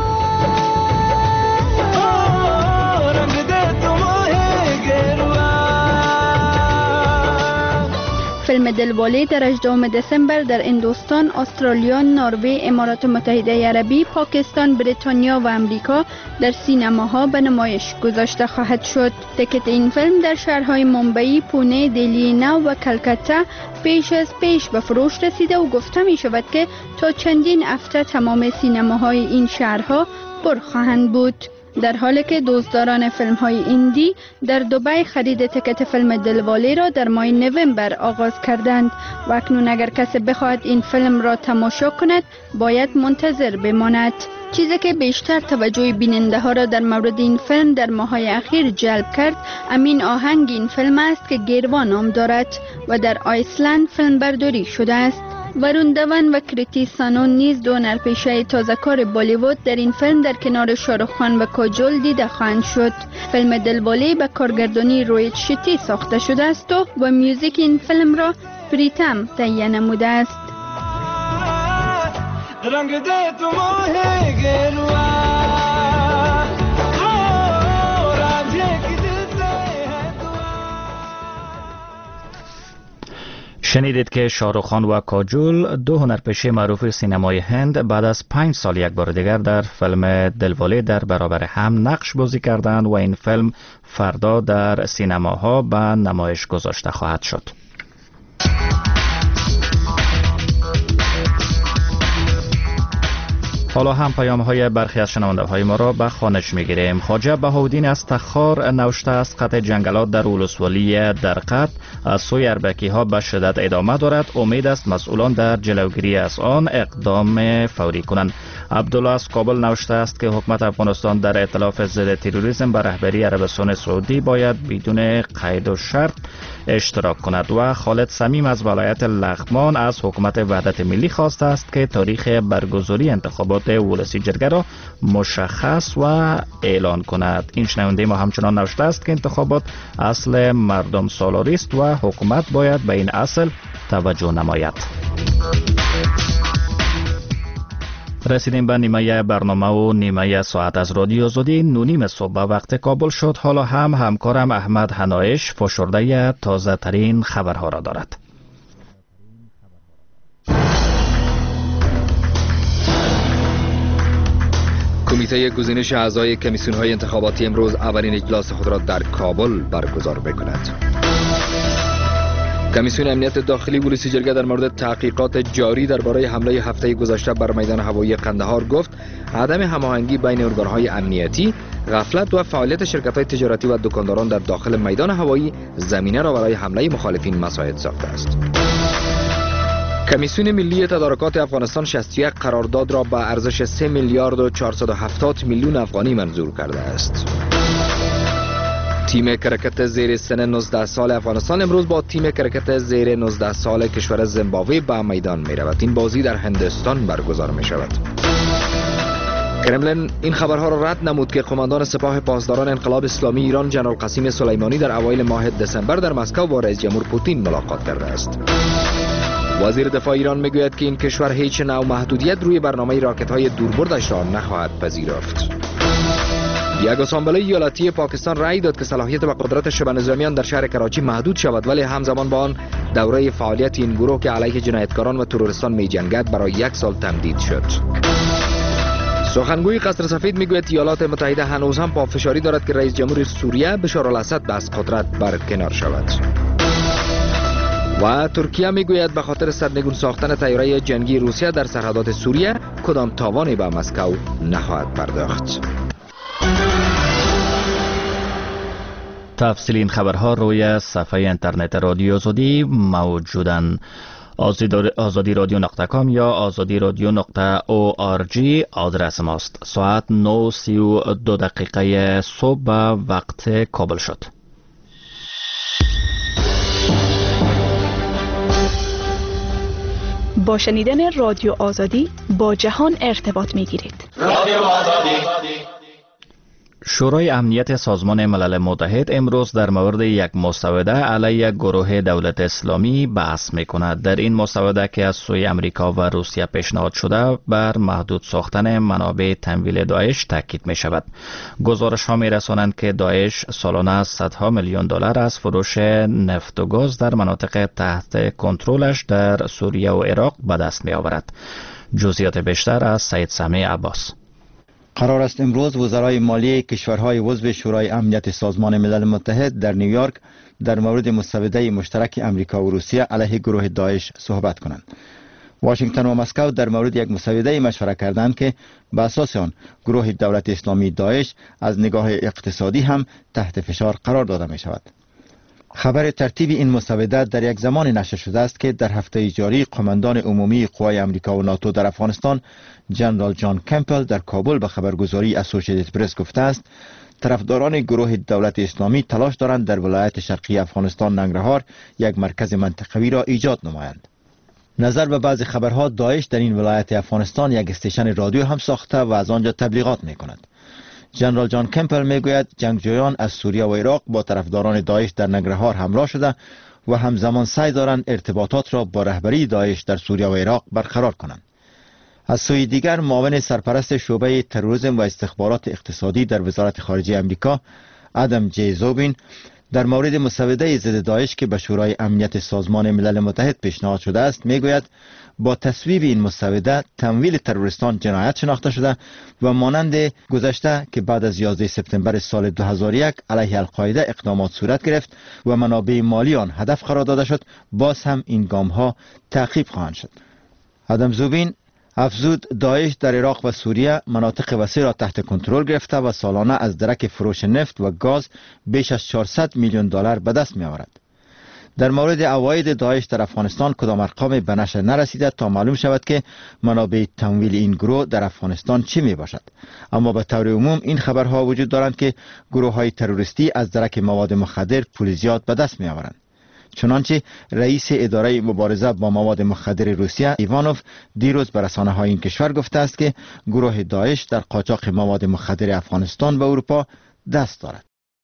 فیلم دلواله در هجدهم دسامبر در هندوستان، استرالیا، نروژ، امارات متحده عربی، پاکستان، بریتانیا و امریکا در سینماها به نمایش گذاشته خواهد شد. تیکت این فیلم در شهرهای ممبئی، پونه، دلی نو و کلکتا پیش از پیش به فروش رسیده و گفته می شود که تا چندین هفته تمام سینماهای این شهرها پر خواهند بود. در حالی که دوستداران فیلم های ایندی در دبی خرید تیکت فیلم دلواله را در ماه نوامبر آغاز کردند و اکنون اگر کسی بخواهد این فیلم را تماشا کند باید منتظر بماند. چیزی که بیشتر توجه بیننده ها را در مورد این فیلم در ماه‌های اخیر جلب کرد، امین آهنگ این فیلم است که گیروا نام دارد و در آیسلند فیلم برداری شده است. ورون دون و کریتی سانون نیز دو هنرپیشه تازه‌کار بالیوود در این فیلم در کنار شاروخ خان و کاجول دیده خواهند شد. فیلم دلواله به کارگردانی روهیت شتی ساخته شده است و با میوزیک این فیلم را پریتم تهیه نموده است. شنیدید که شاهرخ خان و کاجول دو هنرپیشه معروف سینمای هند بعد از پنج سال یک بار دیگر در فیلم دلواله در برابر هم نقش بازی کردند و این فیلم فردا در سینماها به نمایش گذاشته خواهد شد. حالا هم پیام های برخی از شنونده های ما را به خوانش می گیریم. خواجه بهاءالدین از تخار نوشته است قطع جنگلات در ولسوالی درقد از سوی اربکی ها به شدت ادامه دارد. امید است مسئولان در جلوگیری از آن اقدام فوری کنند. عبدالله از کابل نوشته است که حکومت افغانستان در ائتلاف ضد تروریسم به رهبری عربستان سعودی باید بدون قید و شرط اشتراک کند. و خالد صمیم از ولایت لغمان از حکومت وحدت ملی خواسته است که تاریخ برگزاری انتخابات ولسی جرگه را مشخص و اعلان کند. این شنونده ما همچنان نوشته است که انتخابات اصل مردم سالاری است و حکومت باید به این اصل توجه نماید. رسیدیم به نیمه برنامه و نیمه ساعت از رادیو آزادی. نونیم صبح به وقت کابل شد. حالا هم همکارم احمد حنایش فشرده تازه ترین خبرها را دارد. کمیته گزینش اعضای کمیسیون‌های انتخاباتی امروز اولین اجلاس خود را در کابل برگزار می‌کند. کمیسیون امنیت داخلی ولسی جرگه در مورد تحقیقات جاری درباره حمله هفته گذشته بر میدان هوایی قندهار گفت عدم هماهنگی بین ارگان‌های امنیتی، غفلت و فعالیت شرکت‌های تجارتی و دکانداران در داخل میدان هوایی زمینه را برای حمله مخالفین مساعد ساخته است. کمیسیون ملی تدارکات افغانستان شصت و یک قرارداد را به ارزش سه میلیارد و چهارصد و هفتاد میلیون افغانی منظور کرده است. تیم کرکت زیر سن نوزده سال افغانستان امروز با تیم کرکت زیر نوزده سال کشور زیمبابوه به میدان می رود. این بازی در هندوستان برگزار می شود. کرملین این خبرها را رد نمود که قماندان سپاه پاسداران انقلاب اسلامی ایران جنرال قاسم سلیمانی در اوایل ماه دسامبر در مسکو با رئیس جمهور پوتین ملاقات کرده است. وزیر دفاع ایران میگوید که این کشور هیچ نوع محدودیت روی برنامه راکت‌های دوربردش را نخواهد پذیرفت. یک اسامبله ایالتی پاکستان رأی داد که صلاحیت و قدرت شبه نظامیان در شهر کراچی محدود شود، ولی همزمان با آن دوره فعالیت این گروه که علیه جنایتکاران و تروریستان می‌جنگد برای یک سال تمدید شد. سخنگوی قصر سفید میگوید ایالات متحده هنوز هم پافشاری دارد که رئیس جمهور سوریه بشار الاسد از قدرت برکنار شود. و ترکیه میگوید به خاطر سرنگون ساختن طیاره جنگی روسیه در سرحدات سوریه کدام تاوانی به مسکو نخواهد پرداخت. تفصیل این خبرها روی صفحه اینترنت رادیو آزادی موجودند. آزادی رادیو نقطه کام یا آزادی رادیو نقطه او آر جی آدرس ماست. ساعت نه و سی و دو دقیقه صبح به وقت کابل شد. با شنیدن رادیو آزادی با جهان ارتباط می گیرید. رادیو آزادی. شورای امنیت سازمان ملل متحد امروز در مورد یک مسوده علیه گروه دولت اسلامی بحث می کند. در این مسوده که از سوی امریکا و روسیه پیشنهاد شده بر محدود ساختن منابع تمویل داعش تاکید می شود. گزارش ها می رسانند که داعش سالانه صدها میلیون دلار از فروش نفت و گاز در مناطق تحت کنترلش در سوریه و عراق به دست می آورد. جزئیات بیشتر از سید سمیع عباس. قرار است امروز وزرای مالی کشورهای عضو شورای امنیت سازمان ملل متحد در نیویورک در مورد مسوده مشترک امریکا و روسیه علیه گروه داعش صحبت کنند. واشنگتن و مسکو در مورد یک مسوده مشورت کردند که به اساس آن گروه دولت اسلامی داعش از نگاه اقتصادی هم تحت فشار قرار داده می شود. خبر ترتیب این مسوده در یک زمان نشر شده است که در هفته جاری قماندان عمومی قوای امریکا و ناتو در افغانستان جنرال جان کمپل در کابل به خبرگزاری اسوسییتد پرس گفته است طرفداران گروه دولت اسلامی تلاش دارند در ولایت شرقی افغانستان ننگرهار یک مرکز منطقوی را ایجاد نمایند. نظر به بعضی خبرها داعش در این ولایت افغانستان یک استیشن رادیو هم ساخته و از آنجا تبلیغات می کند. جنرال جان کمپل میگوید جنگجویان از سوریه و عراق با طرفداران داعش در ننگرهار همراه شده و همزمان سعی دارند ارتباطات را با رهبری داعش در سوریه و عراق برقرار کنند. از سوی دیگر معاون سرپرست شعبه تروریسم و استخبارات اقتصادی در وزارت خارجه آمریکا ادم جی زوبین در مورد مسوده ضد داعش که به شورای امنیت سازمان ملل متحد پیشنهاد شده است میگوید با تصویب این مسوده تمویل تروریستان جنایت شناخته شده و مانند گذشته که بعد از یازده سپتامبر سال دو هزار و یک علیه القاعده اقدامات صورت گرفت و منابع مالی آن هدف قرار داده شد، باز هم این گام ها تعقیب خواهند شد. آدم زوبین افزود داعش در عراق و سوریه مناطق وسیع را تحت کنترل گرفته و سالانه از درک فروش نفت و گاز بیش از چهارصد میلیون دلار به دست می آورد. در مورد عواید داعش در افغانستان کدام ارقام به نشر نرسیده تا معلوم شود که منابع تمویل این گروه در افغانستان چی می باشد، اما به طور عموم این خبرها وجود دارند که گروه های تروریستی از درک مواد مخدر پول زیاد به دست می آورند. چنانچه رئیس اداره مبارزه با مواد مخدر روسیه ایوانوف دیروز به رسانه های این کشور گفته است که گروه داعش در قاچاق مواد مخدر افغانستان به اروپا دست دارد.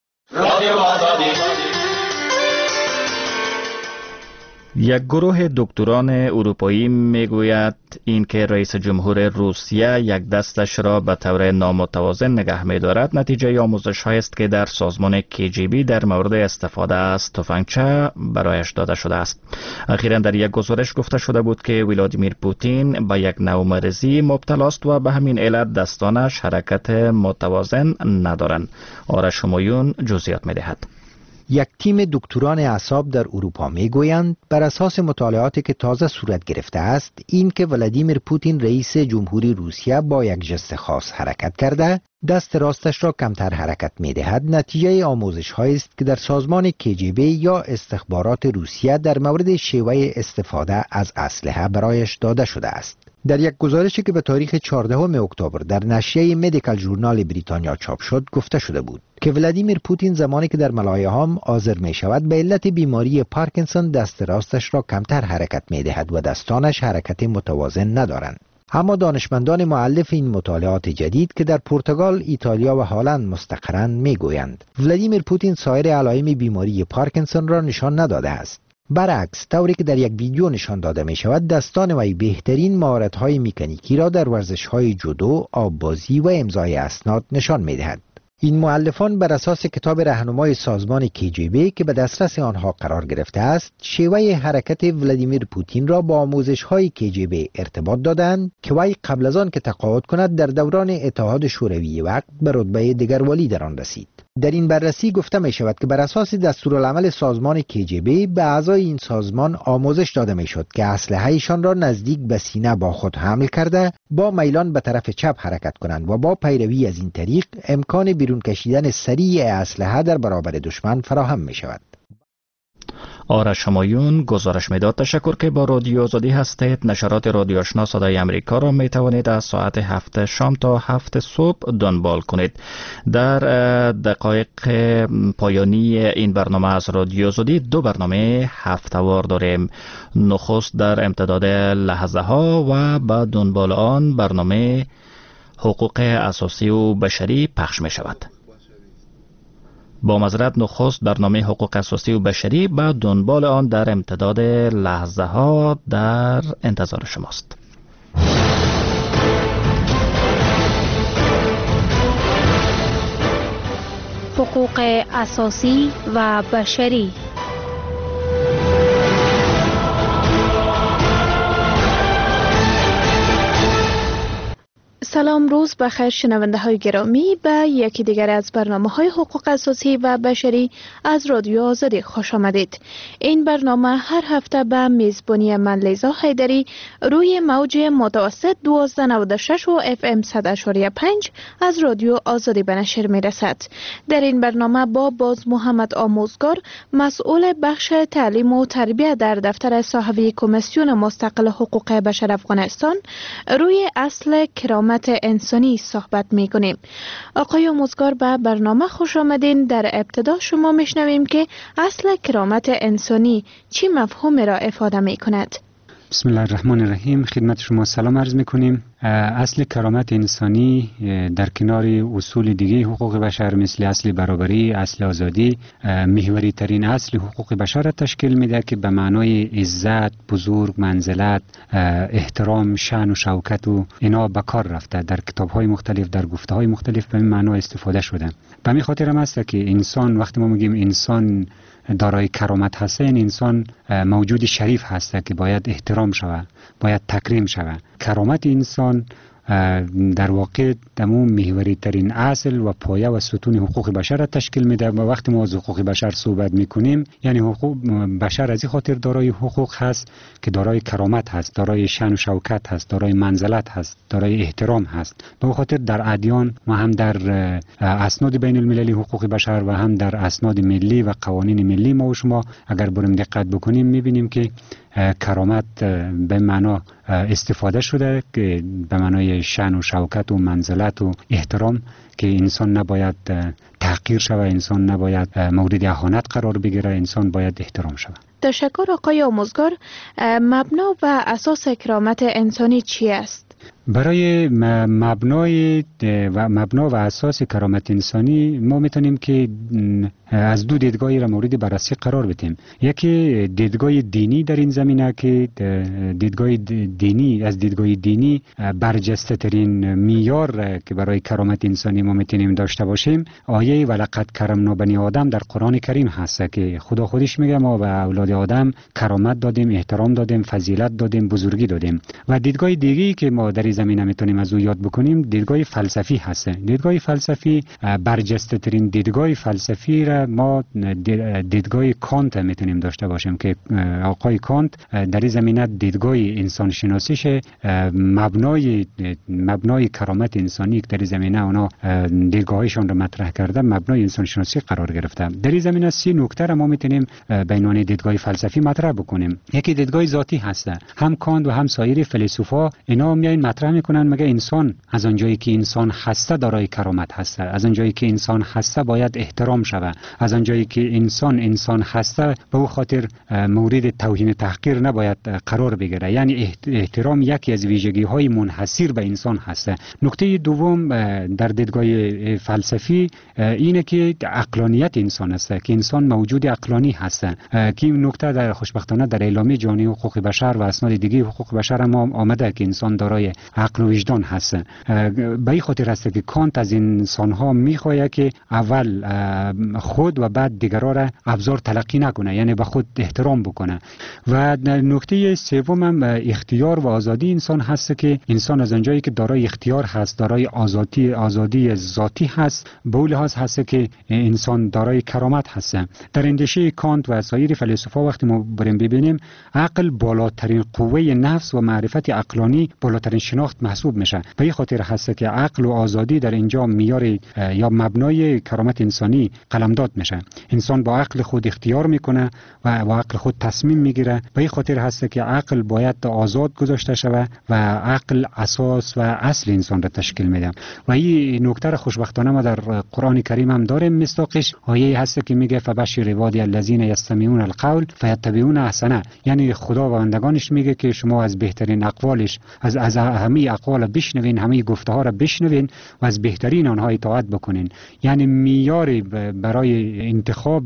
یک گروه دکتران اروپایی میگوید اینکه رئیس جمهور روسیه یک دستش را به طور نامتوازن نگه می‌دارد نتیجه آموزش هایی است که در سازمان کی جی بی در مورد استفاده از تفنگچه برایش داده شده است. اخیراً در یک گزارش گفته شده بود که ولادیمیر پوتین به یک نوع مرضی مبتلا است و به همین علت دستانش حرکت متوازن ندارند. آرش همایون جزئیات می‌دهد. یک تیم دکتران اعصاب در اروپا میگویند بر اساس مطالعاتی که تازه صورت گرفته است این که ولادیمیر پوتین رئیس جمهوری روسیه با یک ژست خاص حرکت کرده دست راستش را کمتر حرکت میدهد نتیجه آموزش هایی است که در سازمان کی جی بی یا استخبارات روسیه در مورد شیوه استفاده از اسلحه برایش داده شده است. در یک گزارشی که به تاریخ چهاردهم اکتبر در نشریه مدیکال ژورنال بریتانیا چاپ شد گفته شده بود که ولادیمیر پوتین زمانی که در ملایهام حاضر می شود به علت بیماری پارکینسون دست راستش را کمتر حرکت می دهد و دستانش حرکت متوازن ندارند. اما دانشمندان مؤلف این مطالعات جدید که در پرتغال، ایتالیا و هلند مستقرند می گویند ولادیمیر پوتین سایر علائم بیماری پارکینسون را نشان نداده است. برعکس طوری که در یک ویدیو نشان داده می شود دستان وی بهترین مهارت‌های مکانیکی را در ورزش‌های جودو، آببازی و امضای اسناد نشان می دهد. این مؤلفان بر اساس کتاب راهنمای سازمان کی جی بی که به دسترس آنها قرار گرفته است، شیوه حرکت ولادیمیر پوتین را با آموزش‌های کی جی بی ارتباط دادند که وی قبل از آن که تقاعد کند در دوران اتحاد شوروی وقت به رتبه دگروالی در آن رسید. در این بررسی گفته می شود که بر اساس دستورالعمل سازمان کی جی بی به اعضای این سازمان آموزش داده می شد که اسلحه‌ایشان را نزدیک به سینه با خود حمل کرده با میلان به طرف چپ حرکت کنند و با پیروی از این طریق امکان بیرون کشیدن سریع اسلحه در برابر دشمن فراهم می شود. آرش همایون گزارش میداد. تشکر که با رادیو آزادی هستید. نشرات رادیو آشنا صدای امریکا را می توانید از ساعت هفت شام تا هفت صبح دنبال کنید. در دقایق پایانی این برنامه از رادیو آزادی دو برنامه هفته‌وار داریم. نخست در امتداد لحظه ها و بعد دنبال آن برنامه حقوق اساسی و بشری پخش می شود. با معذرت نخست برنامه حقوق اساسی و بشری بعد دنبال آن در امتداد لحظه ها در انتظار شماست. حقوق اساسی و بشری. سلام، روز بخیر شنونده های گرامی. به یکی دیگر از برنامه های حقوق اساسی و بشری از رادیو آزادی خوش آمدید. این برنامه هر هفته به میزبانی من لیزا حیدری روی موج متوسط دوازده نود و شش و اف ام صد اشاری پنج از رادیو آزادی به نشر می رسد. در این برنامه با باز محمد آموزگار مسئول بخش تعلیم و تربیت در دفتر صاحبی کمیسیون مستقل حقوق بشر افغانستان روی اصل کرامت انسانی صحبت می کنیم. آقای آموزگار به برنامه خوش آمدین. در ابتدا شما می شنویم که اصل کرامت انسانی چی مفهوم را افاده می کند؟ بسم الله الرحمن الرحیم. خدمت شما سلام عرض می کنیم. اصل کرامت انسانی در کنار اصول دیگه حقوق بشر مثل اصل برابری، اصل آزادی، محوری ترین اصل حقوق بشر را تشکیل میده که به معنای عزت، بزرگ، منزلت، احترام، شأن و شوکت و اینا به کار رفته. در کتاب‌های مختلف، در گفته‌های مختلف به این معنا استفاده شده. به همین خاطر هم است که انسان، وقتی ما میگیم انسان دارای کرامت هست، این انسان موجود شریف هست که باید احترام شود، باید تکریم شود. کرامت انسان در واقع دمو محوری ترین اصل و پایه و ستون حقوق بشر را تشکیل میده. و وقتی ما از حقوق بشر صحبت میکنیم، یعنی حقوق بشر از این خاطر دارای حقوق هست که دارای کرامت هست، دارای شأن و شوکت هست، دارای منزلت هست، دارای احترام هست. به این خاطر در ادیان و هم در اسناد بین المللی حقوق بشر و هم در اسناد ملی و قوانین ملی ما و شما اگر بریم دقت بکنیم میبینیم که کرامت به معنا استفاده شده که به معنای شأن و شوکت و منزلت و احترام، که انسان نباید تحقیر شود، انسان نباید مورد اهانت قرار بگیره، انسان باید احترام شود. تشکر آقای آموزگار. مبنا و اساس کرامت انسانی چی است؟ برای مبنای و مبنا و اساس کرامت انسانی ما میتونیم که از دو دیدگاهی را مورد بررسی قرار بدیم. یکی دیدگاه دینی در این زمینه که دیدگاه دینی از دیدگاه دینی برجسته ترین معیار که برای کرامت انسانی ما میتونیم داشته باشیم آیه ولقد کرمنا بنی آدم در قرآن کریم هست که خدا خودش میگه ما به اولاد آدم کرامت دادیم، احترام دادیم، فضیلت دادیم، بزرگی دادیم. و دیدگاه دیگری که ما در این زمینه میتونیم از او یاد بکنیم دیدگاه فلسفی هست. دیدگاه فلسفی برجسته ترین دیدگاه فلسفی را ما دیدگاه کانت میتونیم داشته باشیم که آقای کانت در این زمینه دیدگاه انسان شناسیش مبنای مبنای کرامت انسانی که در این زمینه اونا دیدگاهشون رو مطرح کرده مبنای انسان شناسی قرار گرفته. در این زمینه سی نکته را ما میتونیم بینان دیدگاه فلسفی مطرح بکنیم. یکی دیدگاه ذاتی هست. هم کانت و هم سایر فیلسوفا اینا میاین مطرح میکنن مگه انسان از آنجایی که انسان هسته دارای کرامت هسته، از آنجایی که انسان هسته باید احترام شود، از آنجایی که انسان انسان هسته به او خاطر مورد توهین تحقیر نباید قرار بگیره. یعنی احترام یکی از ویژگی های منحصر به انسان هسته. نکته دوم در دیدگاه فلسفی اینه که عقلانیت انسان است، که انسان موجود عقلانی هست. که این نکته در خوشبختانه در اعلامیه جهانی حقوق بشر و اسناد دیگه حقوق بشر هم آمده که انسان دارای عقل و وجدان هست. به این خاطر است که کانت از انسان ها میخواهد که اول خود و بعد دیگران را ابزار تلقی نکنه، یعنی به خود احترام بکنه. و نکته سوم هم اختیار و آزادی انسان هست که انسان از آنجایی که دارای اختیار هست، دارای آزادی آزادی ذاتی هست، به اون لحاظ هست که انسان دارای کرامت هست. در اندیشه کانت و سایر فیلسوفا وقتی ما بریم ببینیم عقل بالاترین قوه نفس و معرفت عقلانی بالاترین شناخت محسوب میشه. به این خاطر هست که عقل و آزادی در اینجا معیار یا مبنای کرامت انسانی قلمداد میشه. انسان با عقل خود اختیار میکنه و با عقل خود تصمیم میگیره. به این خاطر هست که عقل باید آزاد گذاشته شود و عقل اساس و اصل انسان را تشکیل میده. و این نکته را خوشبختانه ما در قرآن کریم هم داریم. مستاقش آیه هست که میگه فبشر عبادی الذین یستمعون القول فیتبعون احسنه. یعنی خدا و بندگانش میگه که شما از بهترین اقوالش از از همه اقوال بشنوین، همه گفته ها را بشنوین و از بهترین آنها اطاعت بکنین. یعنی معیار برای انتخاب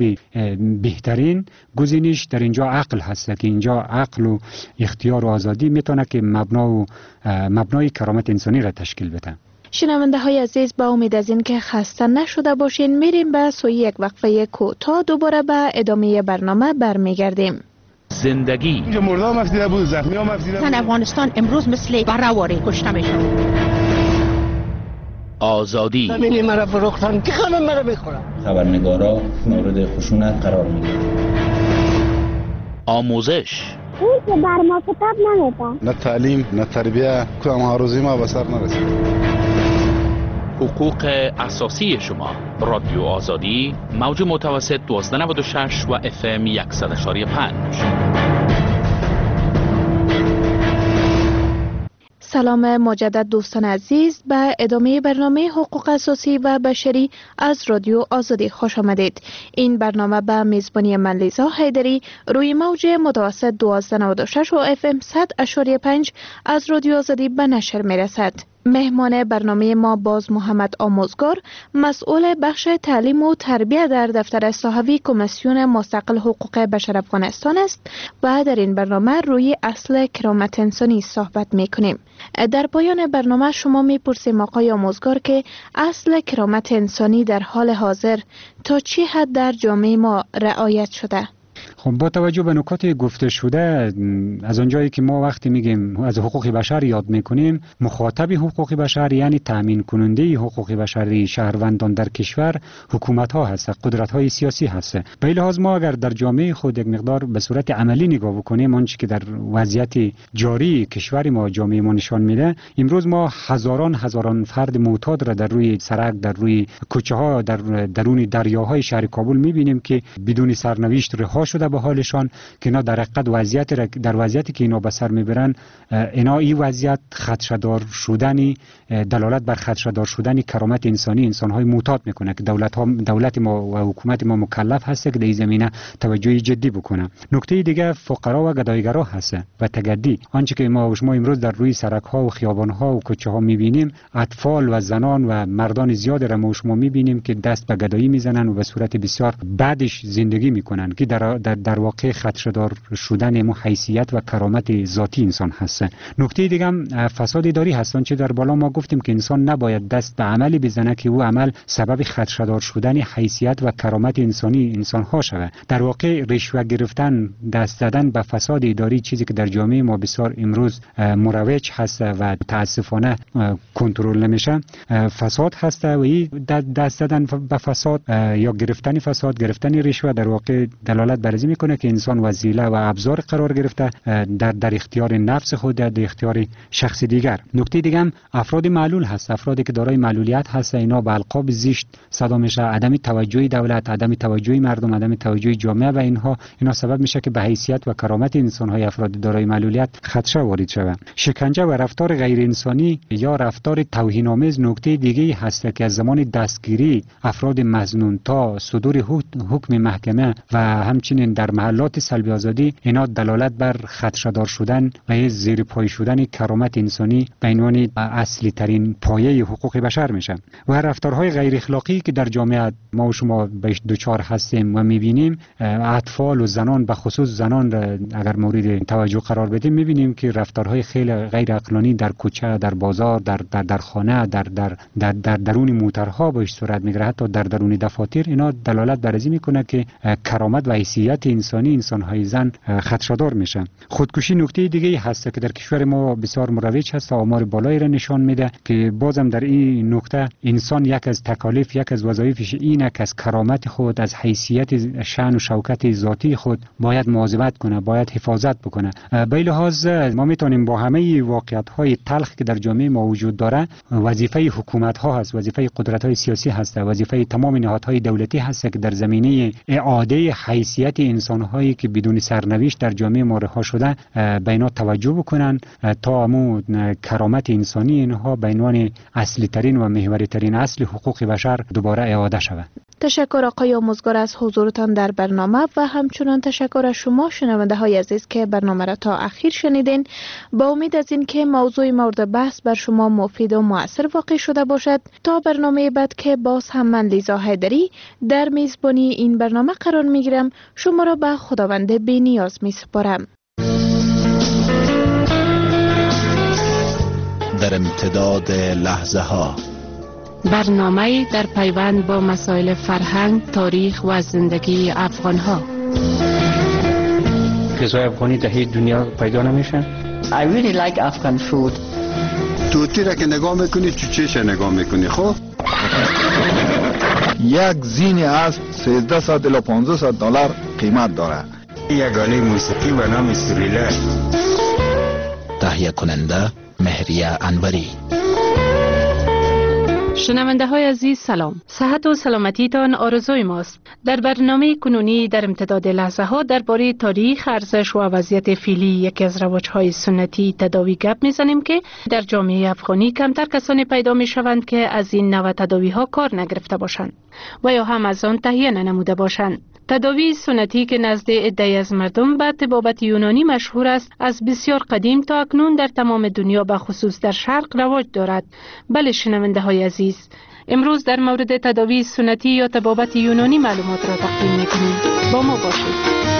بهترین گزینش در اینجا عقل هست که اینجا عقل و اختیار و آزادی میتونه که مبنا و مبنای کرامت انسانی را تشکیل بده. شنونده های عزیز، با امید از این که خسته نشده باشین میریم به سوی یک وقفه کوتاه، دوباره به ادامه برنامه برمیگردیم. زندگی اینجا مردا مفدیده بود، زخمی ها مفدیده بود. افغانستان امروز مثل برهواری کشته میشه. آزادی ببینی مرا فروختن که خانم مرا بخورم. خبرنگارا مورد خشونت قرار میگیرن. آموزش این که بر ما کتاب نمیده. نه تعلیم نه تربیه، کدام آرزوی ما به سر نرسید. حقوق اساسی شما. رادیو آزادی موج متوسط دوازده نود و شش و اف ام صد و پنج. سلام مجدد دوستان عزیز، به ادامه برنامه حقوق اساسی و بشری از رادیو آزادی خوش آمدید. این برنامه به میزبانی من لیزا حیدری روی موج متوسط دوازده نود و شش و اف ام صد اشاری پنج از رادیو آزادی به نشر می رسد. مهمان برنامه ما باز محمد آموزگار، مسئول بخش تعلیم و تربیت در دفتر صحوی کمیسیون مستقل حقوق بشر افغانستان است و در این برنامه روی اصل کرامت انسانی صحبت می کنیم. در پایان برنامه شما می پرسیم آقای آموزگار که اصل کرامت انسانی در حال حاضر تا چی حد در جامعه ما رعایت شده؟ خب با توجه به نکات گفته شده، از آنجایی که ما وقتی میگیم از حقوق بشر یاد میکنیم، مخاطب حقوق بشر یعنی تامین کننده حقوق بشری شهروندان در کشور حکومت ها هست، قدرت های سیاسی هست. به این لحاظ ما اگر در جامعه خود یک مقدار به صورت عملی نگاه بکنیم، آنچه که در وضعیت جاری کشور ما جامعه ما نشان میده، امروز ما هزاران هزاران فرد معتاد را در روی سرک، در روی کوچه ها، در درون دریاهای شهر کابل میبینیم که بدون سرنوشت رها شده به حالشان، که اینا در حقیقت وضعیت در وضعیتی که اینا به سر میبرن، اینا این وضعیت خدشه‌دار شدنی دلالت بر خدشه‌دار شدن کرامت انسانی انسان‌های معتاد میکنه که دولت ها دولت ما و حکومت ما مکلف هست که در این زمینه توجه جدی بکنه. نکته دیگه فقرا و گدایگرا هست و تگدی. آنچه که ما و شما امروز در روی سرک ها و خیابان ها و کوچه ها میبینیم، اطفال و زنان و مردان زیاد را ما و شما میبینیم که دست به گدایی میزنن و به صورت بسیار بعدش زندگی میکنن که در در, در واقع خدشه‌دار شدن مو حیثیت و کرامت ذاتی انسان هست. نکته دیگه هم فساد اداری هست. چه در بالا ما گفتیم که انسان نباید دست به عملی بزنه که او عمل سبب خدشه‌دار شدن حیثیت و کرامت انسانی انسان ها شود. در واقع رشوه گرفتن، دست زدن به فساد اداری چیزی که در جامعه ما بسیار امروز مروج هست و متاسفانه کنترل نمیشه، فساد هست و این دست زدن به فساد یا گرفتن فساد، گرفتن رشوه در واقع دلالت بر این میکنه که انسان وسیله و ابزار قرار گرفته در در اختیار نفس خود، در اختیار شخص دیگر. نکته دیگه هم افراد معلول هست. افرادی که دارای معلولیت هست، اینا با القاب زشت صدا میشه، عدم توجه دولت، عدم توجه مردم، عدم توجه جامعه و اینها اینا سبب میشه که به حیثیت و کرامت انسان های افراد دارای معلولیت خدشه وارد شود. شکنجه و رفتار غیر انسانی یا رفتار توهین آمیز نکته دیگه هست که از زمان دستگیری افراد مظنون تا صدور حکم محکمه و همچنین در محلات سلب آزادی اینا دلالت بر خدشه‌دار شدن و زیر پای شدن کرامت انسانی به عنوان اصلی ترین پایه حقوق بشر میشه. و رفتارهای غیر اخلاقی که در جامعه ما و شما بهش دوچار هستیم و میبینیم، اطفال و زنان، به خصوص زنان اگر مورد توجه قرار بدیم، میبینیم که رفتارهای خیلی غیر عقلانی در کوچه، در بازار، در در در خانه، در در در, در درون موترها بهش صورت میگیره، حتی در درون دفاتر. اینا دلالت بر این میکنه که کرامت و حیثیت انسانی انسان‌های زن خدشه‌دار میشه. خودکشی نکته دیگه هست که در کشور ما بسیار مروج هست، آمار بالایی را نشان میده که بازم در این نکته انسان یک از تکالیف، یک از وظایفش اینه که از کرامت خود، از حیثیت شأن و شوکت ذاتی خود باید مواظبت کنه، باید حفاظت بکنه. به این لحاظ ما میتونیم با همه واقعیت‌های تلخ که در جامعه ما وجود داره، وظیفه حکومت‌ها هست، وظیفه قدرت‌های سیاسی هست، وظیفه تمام نهادهای دولتی هست که در زمینه اعاده حیثیت انسان‌هایی که بدون سرنوشت در جامعه ما رها شده به اینا توجه بکنن تا امو کرامت انسانی اینها به عنوان اصلی ترین و محوری ترین اصل حقوق بشر دوباره اعاده شود. تشکر آقای آموزگار از حضورتان در برنامه و همچنان تشکر از شما شنونده های عزیز که برنامه را تا اخیر شنیدین. با امید از این که موضوع مورد بحث بر شما مفید و مؤثر واقع شده باشد، تا برنامه بعد که باز هم من لیزا حیدری در میزبانی این برنامه قرار می گیرم، شما را به خداوند بی نیاز می سپارم. در امتداد لحظه ها، برنامه در پیوند با مسائل فرهنگ، تاریخ و زندگی افغان ها. غذای افغانی در هیچ دنیا پیدا نمیشه. I really like Afghan food. توتی را که نگاه میکنی چوچهش نگاه میکنی. خب یک زین از سیزده صد الی پانزده صد دلار قیمت داره. یک آله موسیقی به نام سریله. تهیه کننده مهریه انوری. شنونده های عزیز سلام، صحت و سلامتیتان آرزوی ماست. در برنامه کنونی در امتداد لحظه ها درباره تاریخ، ارزش و وضعیت فعلی یکی از روش‌های سنتی تداوی گپ میزنیم که در جامعه افغانی کمتر کسانی پیدا می شوند که از این نوع تداوی ها کار نگرفته باشند و یا هم از آن تهیه ننموده باشند. تداوی سنتی که نزد عده‌ای از مردم به طبابت یونانی مشهور است، از بسیار قدیم تا اکنون در تمام دنیا به خصوص در شرق رواج دارد. بله شنونده های عزیز، امروز در مورد تداوی سنتی یا طبابت یونانی معلومات را تقدیم می‌کنیم. با ما باشید.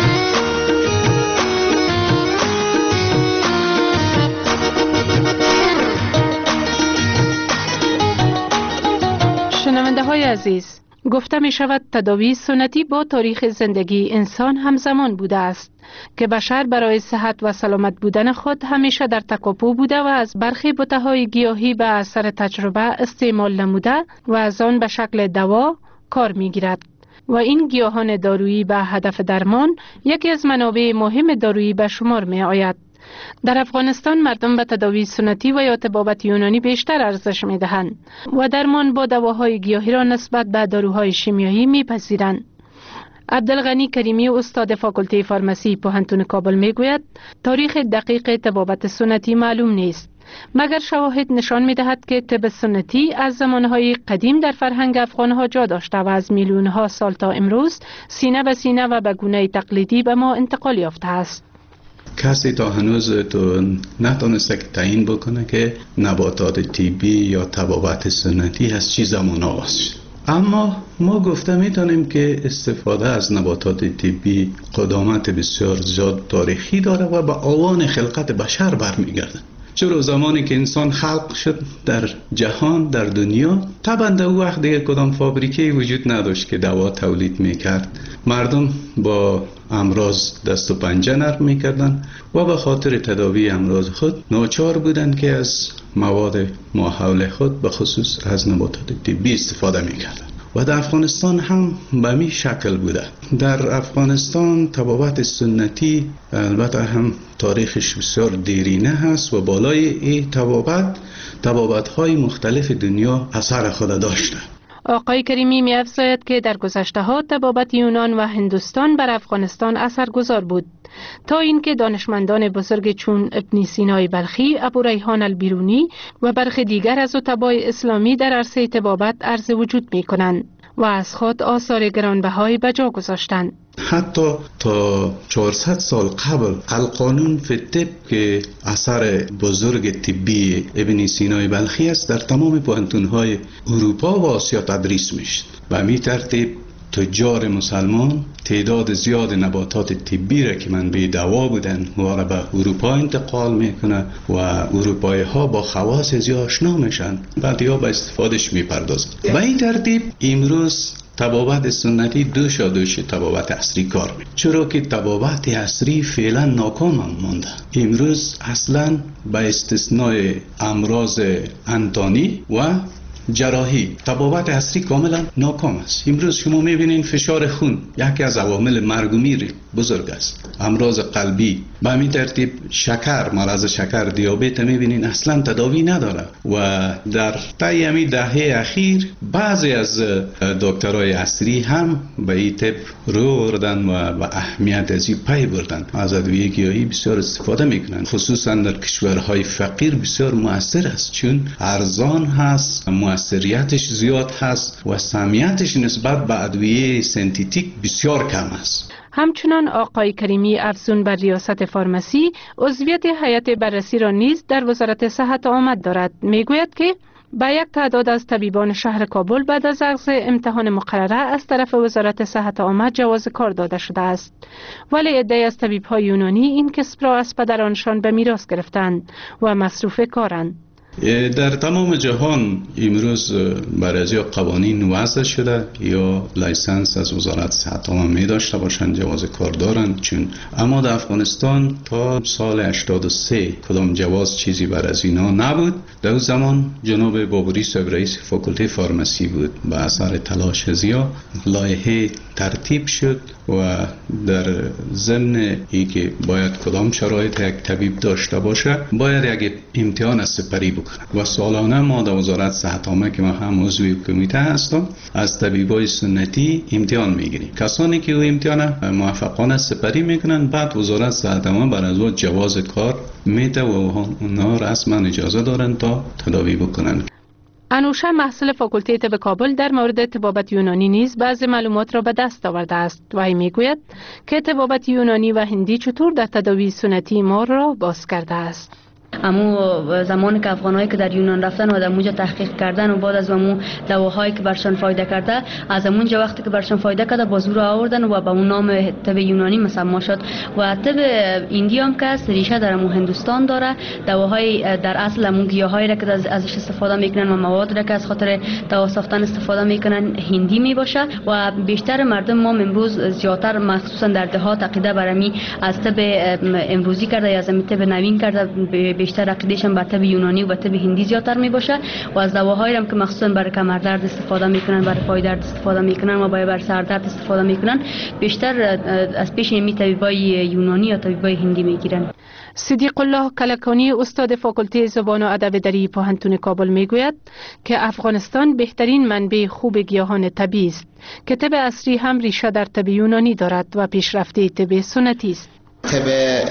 شنونده های عزیز، گفته می شود تداوی سنتی با تاریخ زندگی انسان همزمان بوده است که بشر برای صحت و سلامت بودن خود همیشه در تکاپو بوده و از برخی بوته‌های گیاهی به اثر تجربه استعمال نموده و از آن به شکل دوا کار می گیرد و این گیاهان دارویی به هدف درمان یکی از منابع مهم دارویی به شمار می آید. در افغانستان مردم به تداوی سنتی و یا طبابت یونانی بیشتر ارزش می دهند و درمان با دواهای گیاهی را نسبت به داروهای شیمیایی می پذیرند. عبدالغنی کریمی استاد فاکولته فارمسی پوهنتون کابل می گوید تاریخ دقیق طبابت سنتی معلوم نیست، مگر شواهد نشان می دهد که طب سنتی از زمانهای قدیم در فرهنگ افغانها جا داشته و از میلیونها سال تا امروز سینه به سینه و به گونه تقلیدی به ما انتقال یافته است. کسی تا هنوز تو نتونسته که تعیین بکنه که نباتات طبی یا طبابت سنتی از چی زمان آغاز شد. اما ما گفته میتونیم که استفاده از نباتات طبی قدامت بسیار زیاد تاریخی داره و به آوان خلقت بشر برمیگرده. چرا زمانی که انسان خلق شد در جهان، در دنیا، طبعا در او وقت دیگه کدام فابریکه وجود نداشت که دوا تولید میکرد. مردم با امراض دست و پنجه نرم میکردن و به خاطر تداوی امراض خود ناچار بودن که از مواد ماحول خود به خصوص از نباتات طبی استفاده میکردن و در افغانستان هم به می شکل بوده. در افغانستان طبابت سنتی البته هم تاریخش بسیار دیرینه هست و بالای این طبابت طبابت های مختلف دنیا اثر خود داشته. آقای کریمی می افزاید که در گذشته ها طبابت یونان و هندوستان بر افغانستان اثرگذار بود تا اینکه دانشمندان بزرگ چون ابن سینای بلخی، ابو ریحان البیرونی و برخی دیگر از اتباع اسلامی در عرصه طبابت عرض وجود می کنند و از خود آثار گرانبهایی به جا گذاشتند. حتی تا چهارصد سال قبل القانون فی الطب که اثر بزرگ طبی ابن سینای بلخی است در تمام پوهنتون‌های اروپا و آسیا تدریس میشد. به همین ترتیب تجار مسلمان تعداد زیاد نباتات طبی را که منبع دوا بودن و را به اروپا انتقال میکنه و اروپایی ها با خواص زیاد آشنا میشن، بعد یا به استفادهش میپردازن. به این ترتیب امروز طبابت سنتی دوش دوش طبابت عصری کار می. چرا که طبابت عصری فعلا ناکام هم مانده. امروز اصلا به استثنای امراض انتانی و جراحی طبابت عصری کاملا ناکام است. امروز شما میبینین فشار خون یکی از عوامل مرگ و میر بزرگ است. امراض قلبی، به همین ترتیب شکر، مرض شکر، دیابت میبینین اصلا تداوی نداره و در طی همین دهه اخیر بعضی از دکترای عصری هم به این طب رو بردن و به اهمیت از این پی بردن. از ادویه گیاهی بسیار استفاده میکنن، خصوصا در کشورهای فقیر بسیار مؤثر است چون ارزان هست، مؤثریتش زیاد هست و سمیتش نسبت به ادویه سنتیتیک بسیار کم است. همچنان آقای کریمی افزون بر ریاست فارمسی عضویت هیئت بررسی را نیز در وزارت صحت آمد دارد. میگوید که با یک تعداد از طبیبان شهر کابل بعد از اخذ امتحان مقرره از طرف وزارت صحت آمد جواز کار داده شده است، ولی عده‌ای از طبیب‌های یونانی این کسب را از پدرانشان به میراث گرفتند و مصروف کارند. در تمام جهان امروز برای قوانین وضع شده یا لایسنس از وزارت صحت عامه می داشته باشند، جواز کار دارند چون، اما در افغانستان تا سال هشتاد و سه کدام جواز چیزی بر از اینا نبود. در اون زمان جناب بابوری صاحب رئیس فاکولته فارمسی بود. به اثر تلاش زیاد لایحه ترتیب شد و در ضمن ای که باید کدام شرایط یک طبیب داشته باشه باید یک امتحان از سپری بکنه. بکنن. و سالانه ما در وزارت صحت عامه که ما هم عضو کمیته هستم از طبیبای سنتی امتحان میگیریم. کسانی که او امتحان موفقانه سپری میکنن بعد وزارت صحت عامه بر از جواز کار میده و اونها رسما اجازه دارن تا تداوی بکنن. انوشه محصل فاکولته طب کابل در مورد طبابت یونانی نیز بعضی معلومات را به دست آورده است و این میگوید که طبابت یونانی و هندی چطور در تداوی سنتی ما را باز کرده است. امو زمانی که افغانایی که در یونان رفتن و در اونجا تحقیق کردن و بعد از امو دواهایی که برشان فایده کرده از اونجا وقتی که برشان فایده کرده بازو رو آوردن و با اون نام طب یونانی مسما شد. و طب هندی هم که ریشه در امو هندوستان داره، دواهای در اصل امو گیاهایی را که ازش استفاده میکنن و مواد را که از خاطر دوا ساختن استفاده میکنن هندی می باشه و بیشتر مردم ما امروز زیاتر مخصوصا در دهات عقیده برمی از طب امروزی کرده یا از طب نوین کرده، بیشتر عقیدهشون به طب یونانی و طب هندی زیادتر می باشه و از دواهایی هم که مخصوصا برای کمردرد استفاده میکنن، برای پای درد استفاده میکنن و برای سردرد استفاده میکنن بیشتر از پیش می طبیبای یونانی یا طبیبای هندی میگیرن. صدیق الله کلکانی استاد فاکولته زبان و ادب دری پوهنتون کابل میگوید که افغانستان بهترین منبع خوب گیاهان طبیعی است که طب عصری هم ریشه در طب یونانی دارد و پیشرفته طب سنتی است. طب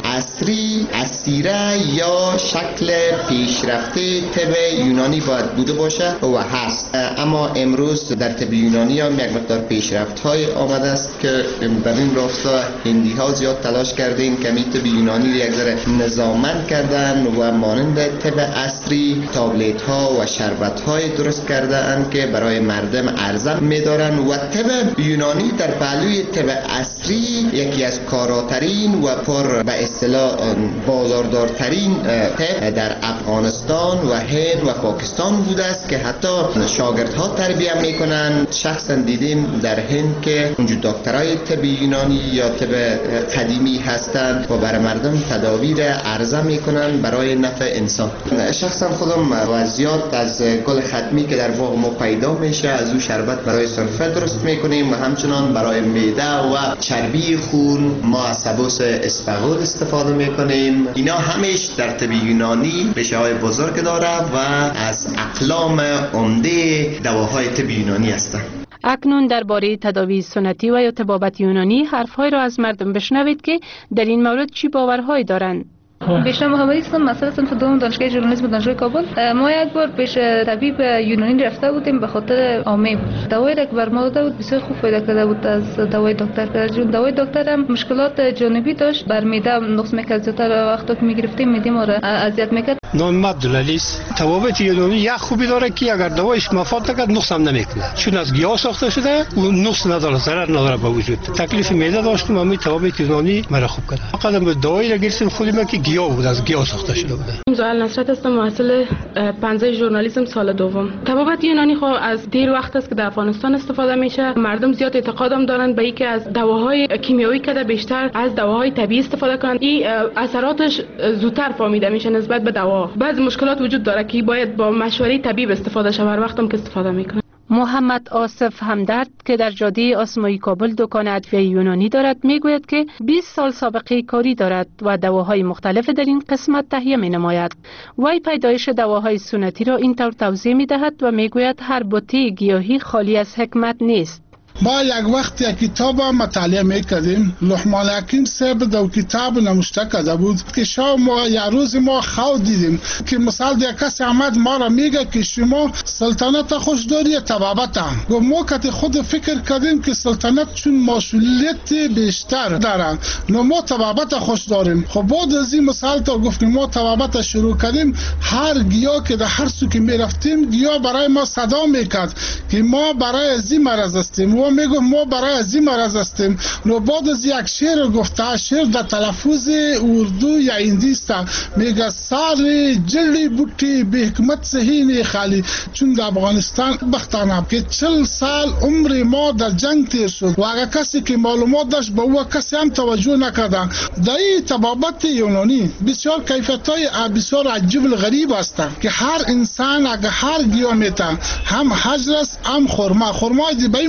عصری اسیره یا شکل پیشرفته طب یونانی باید بوده باشه و هست، اما امروز در طب یونانی هم یک مقدار پیشرفت های آمده است که در این راستا هندی ها زیاد تلاش کردین که می طب یونانی یک ذره نظاممند کردن و مانند طب عصری تابلت ها و شربت های درست کردن که برای مردم عرضه می دارن و طب یونانی در پهلوی طب عصری یکی از کاراترین و پر به اصطلاح بازاردارترین طب در افغانستان و هند و پاکستان بوده است که حتی شاگردها تربیت میکنن. شخصا دیدیم در هند که اونجا دکترای طب یونانی یا طب قدیمی هستند و برای مردم تداوی را عرضه میکنن برای نفع انسان. شخصا خودم و زیاد از گل ختمی که در باغ ما پیدا میشه از او شربت برای سنفه درست میکنیم و همچنان برای معده و چربی خون ما از سبوس اسفغول استفاده میکنیم. اینا همیش در طب یونانی ریشه های بزرگ داره و از اقلام عمده دواهای طب یونانی هستند. اکنون درباره تداوی سنتی و یا طبابت یونانی حرفهای را از مردم بشنوید که در این مورد چی باورهایی دارند. بشرا محمدی هستم، مسئول صنف دوم دانشگاه ژورنالیسم دانشگاه کابل. ما یک بار پیش طبیب یونانی رفته بودیم به خاطر عامه بود. دوایی را که بر ما داده بود بسیار خوب فایده کرده بود از دوای دکتر. پدرجون دوای دکتر هم مشکلات جانبی داشت، بر معده نقص میکرد، زیادتر وقتا که میگرفتیم معده ما را اذیت میکرد. نام عبدالعلی است. طبابت یونانی یک خوبی داره که اگر دوایش مفاد نکرد نقص هم نمیکنه، چون از گیاه ساخته شده و نقص نداره، ضرر نداره به وجود. تکلیف معده داشتم، همین طبابت یونانی مرا خوب کرد. فقط به دوایی را گرفتم خودم که گیاه بود، از گیاه ساخته شده بوده. زال نصرت هستم، محصل پنجه ژورنالیسم سال دوم. طبابت یونانی خو از دیر وقت است که در افغانستان استفاده میشه. مردم زیاد اعتقادم دارن به اینکه از دواهای کیمیایی که بیشتر از دواهای طبیعی استفاده کنند. این اثراتش زودتر فهمیده میشه نسبت به دوا. بعضی مشکلات وجود داره که باید با مشوره طبیب استفاده شه هر وقتم که استفاده میکنه. محمد آصف همدرد که در جاده آسمایی کابل دکان ادویه یونانی دارد میگوید که بیست سال سابقه کاری دارد و دواهای مختلف در این قسمت تهیه می نماید. وی پیدایش دواهای سنتی را اینطور توضیح می دهد و میگوید هر بوته گیاهی خالی از حکمت نیست. ما یک وقت یک کتاب مطالعه میکردیم، لقمان حکیم صاحب در کتاب نوشته کرده بود که شما ما یک روز ما خواب دیدیم که مثال یک کسی آمد ما را میگه که شما سلطنت خوش داری یا طبابت. و ما که خود فکر کردیم که سلطنت چون مسئولیت بیشتر دارن نو ما طبابت خوش داریم. خب بعد از این مثال تا گفتیم ما طبابت شروع کردیم، هر گیاه که در هر سو که میرفتیم گیاه برای ما صدا میکرد که ما برای از این مرض هستیم، ما میگم ما برای از این مرض هستیم. نو بعد از یک شعر گفته، شعر در تلفظ اردو یا هندی است، میگه سال جلی بوتی به حکمت ذهین خالی. چون در افغانستان بختانه که چل سال عمر ما در جنگ تیر شد و اگر کسی که معلومات داشت به او کسی هم توجه نکردن. در این طبابت یونانی بسیار کیفیت‌های بسیار عجیب و غریب هستند که هر انسان اگر هر گیاه میته هم حجر است هم خرما. خرما دی به این معنی که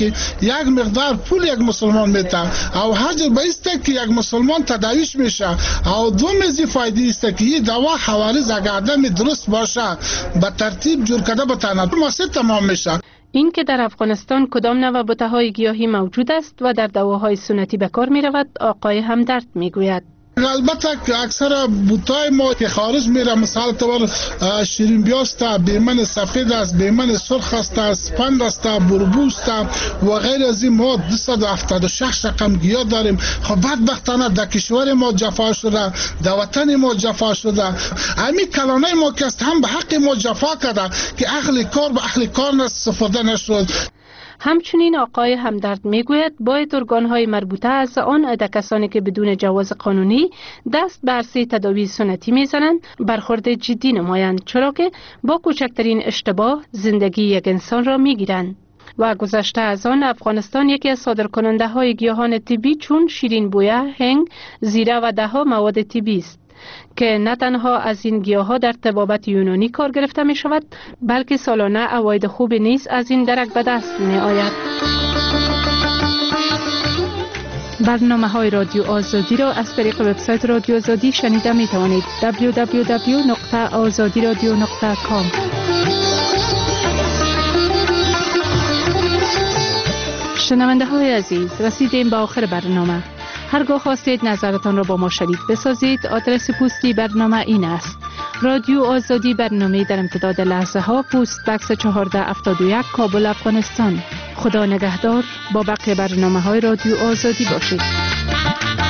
که یک مقدار پول یک مسلمان میته او حاجر بایسته که یک مسلمان تداویش میشه او دوم از فایده است که این دوا حوالز اگر آدم درست باشه به ترتیب جور کرده بتانه ماسه تمام میشه. این که در افغانستان کدام نوع بوته‌های گیاهی موجود است و در دواهای سنتی به کار می رود آقای همدرد می گوید. البته که اکثر بوتای ما که خارج میره مثال طور شیرین بیاست، بیمن سفید است، بیمن سرخ است، اسپند است، بربوست و غیر از این ما دویست و هفتاد و شش رقم گیاه داریم. خب بدبختانه در کشور ما جفا شده، در وطن ما جفا شده. امی کلانه ما که است هم به حق ما جفا کرده که اهل کار به اهل کار استفاده نشد. همچنین آقای همدرد میگوید باید ارگان‌های مربوطه از آن عده کسانی که بدون جواز قانونی دست به عرصه تداوی سنتی میزنند برخورد جدی نمایند، چرا که با کوچکترین اشتباه زندگی یک انسان را میگیرند. و گذشته از آن افغانستان یکی از صادرکننده های گیاهان طبی چون شیرین بویه، هنگ، زیره و دهها مواد طبی است که نه تنها از این گیاه‌ها در طبابت یونانی کار گرفته می شود بلکه سالانه عواید خوب نیز از این درک به دست می آید. برنامه های رادیو آزادی را از طریق وبسایت رادیو آزادی شنیده می توانید. دبلیو دبلیو دبلیو نقطه آزادی رادیو نقطه کام. شنونده های عزیز، رسیدیم به آخر برنامه. هرگاه خواستید نظرتان را با ما شریک بسازید، آدرس پستی برنامه این است: رادیو آزادی، برنامه در امتداد لحظه ها، پست بکس چهارده هفتاد و یک، کابل، افغانستان. خدا نگهدار. با بقیه برنامه های رادیو آزادی باشید.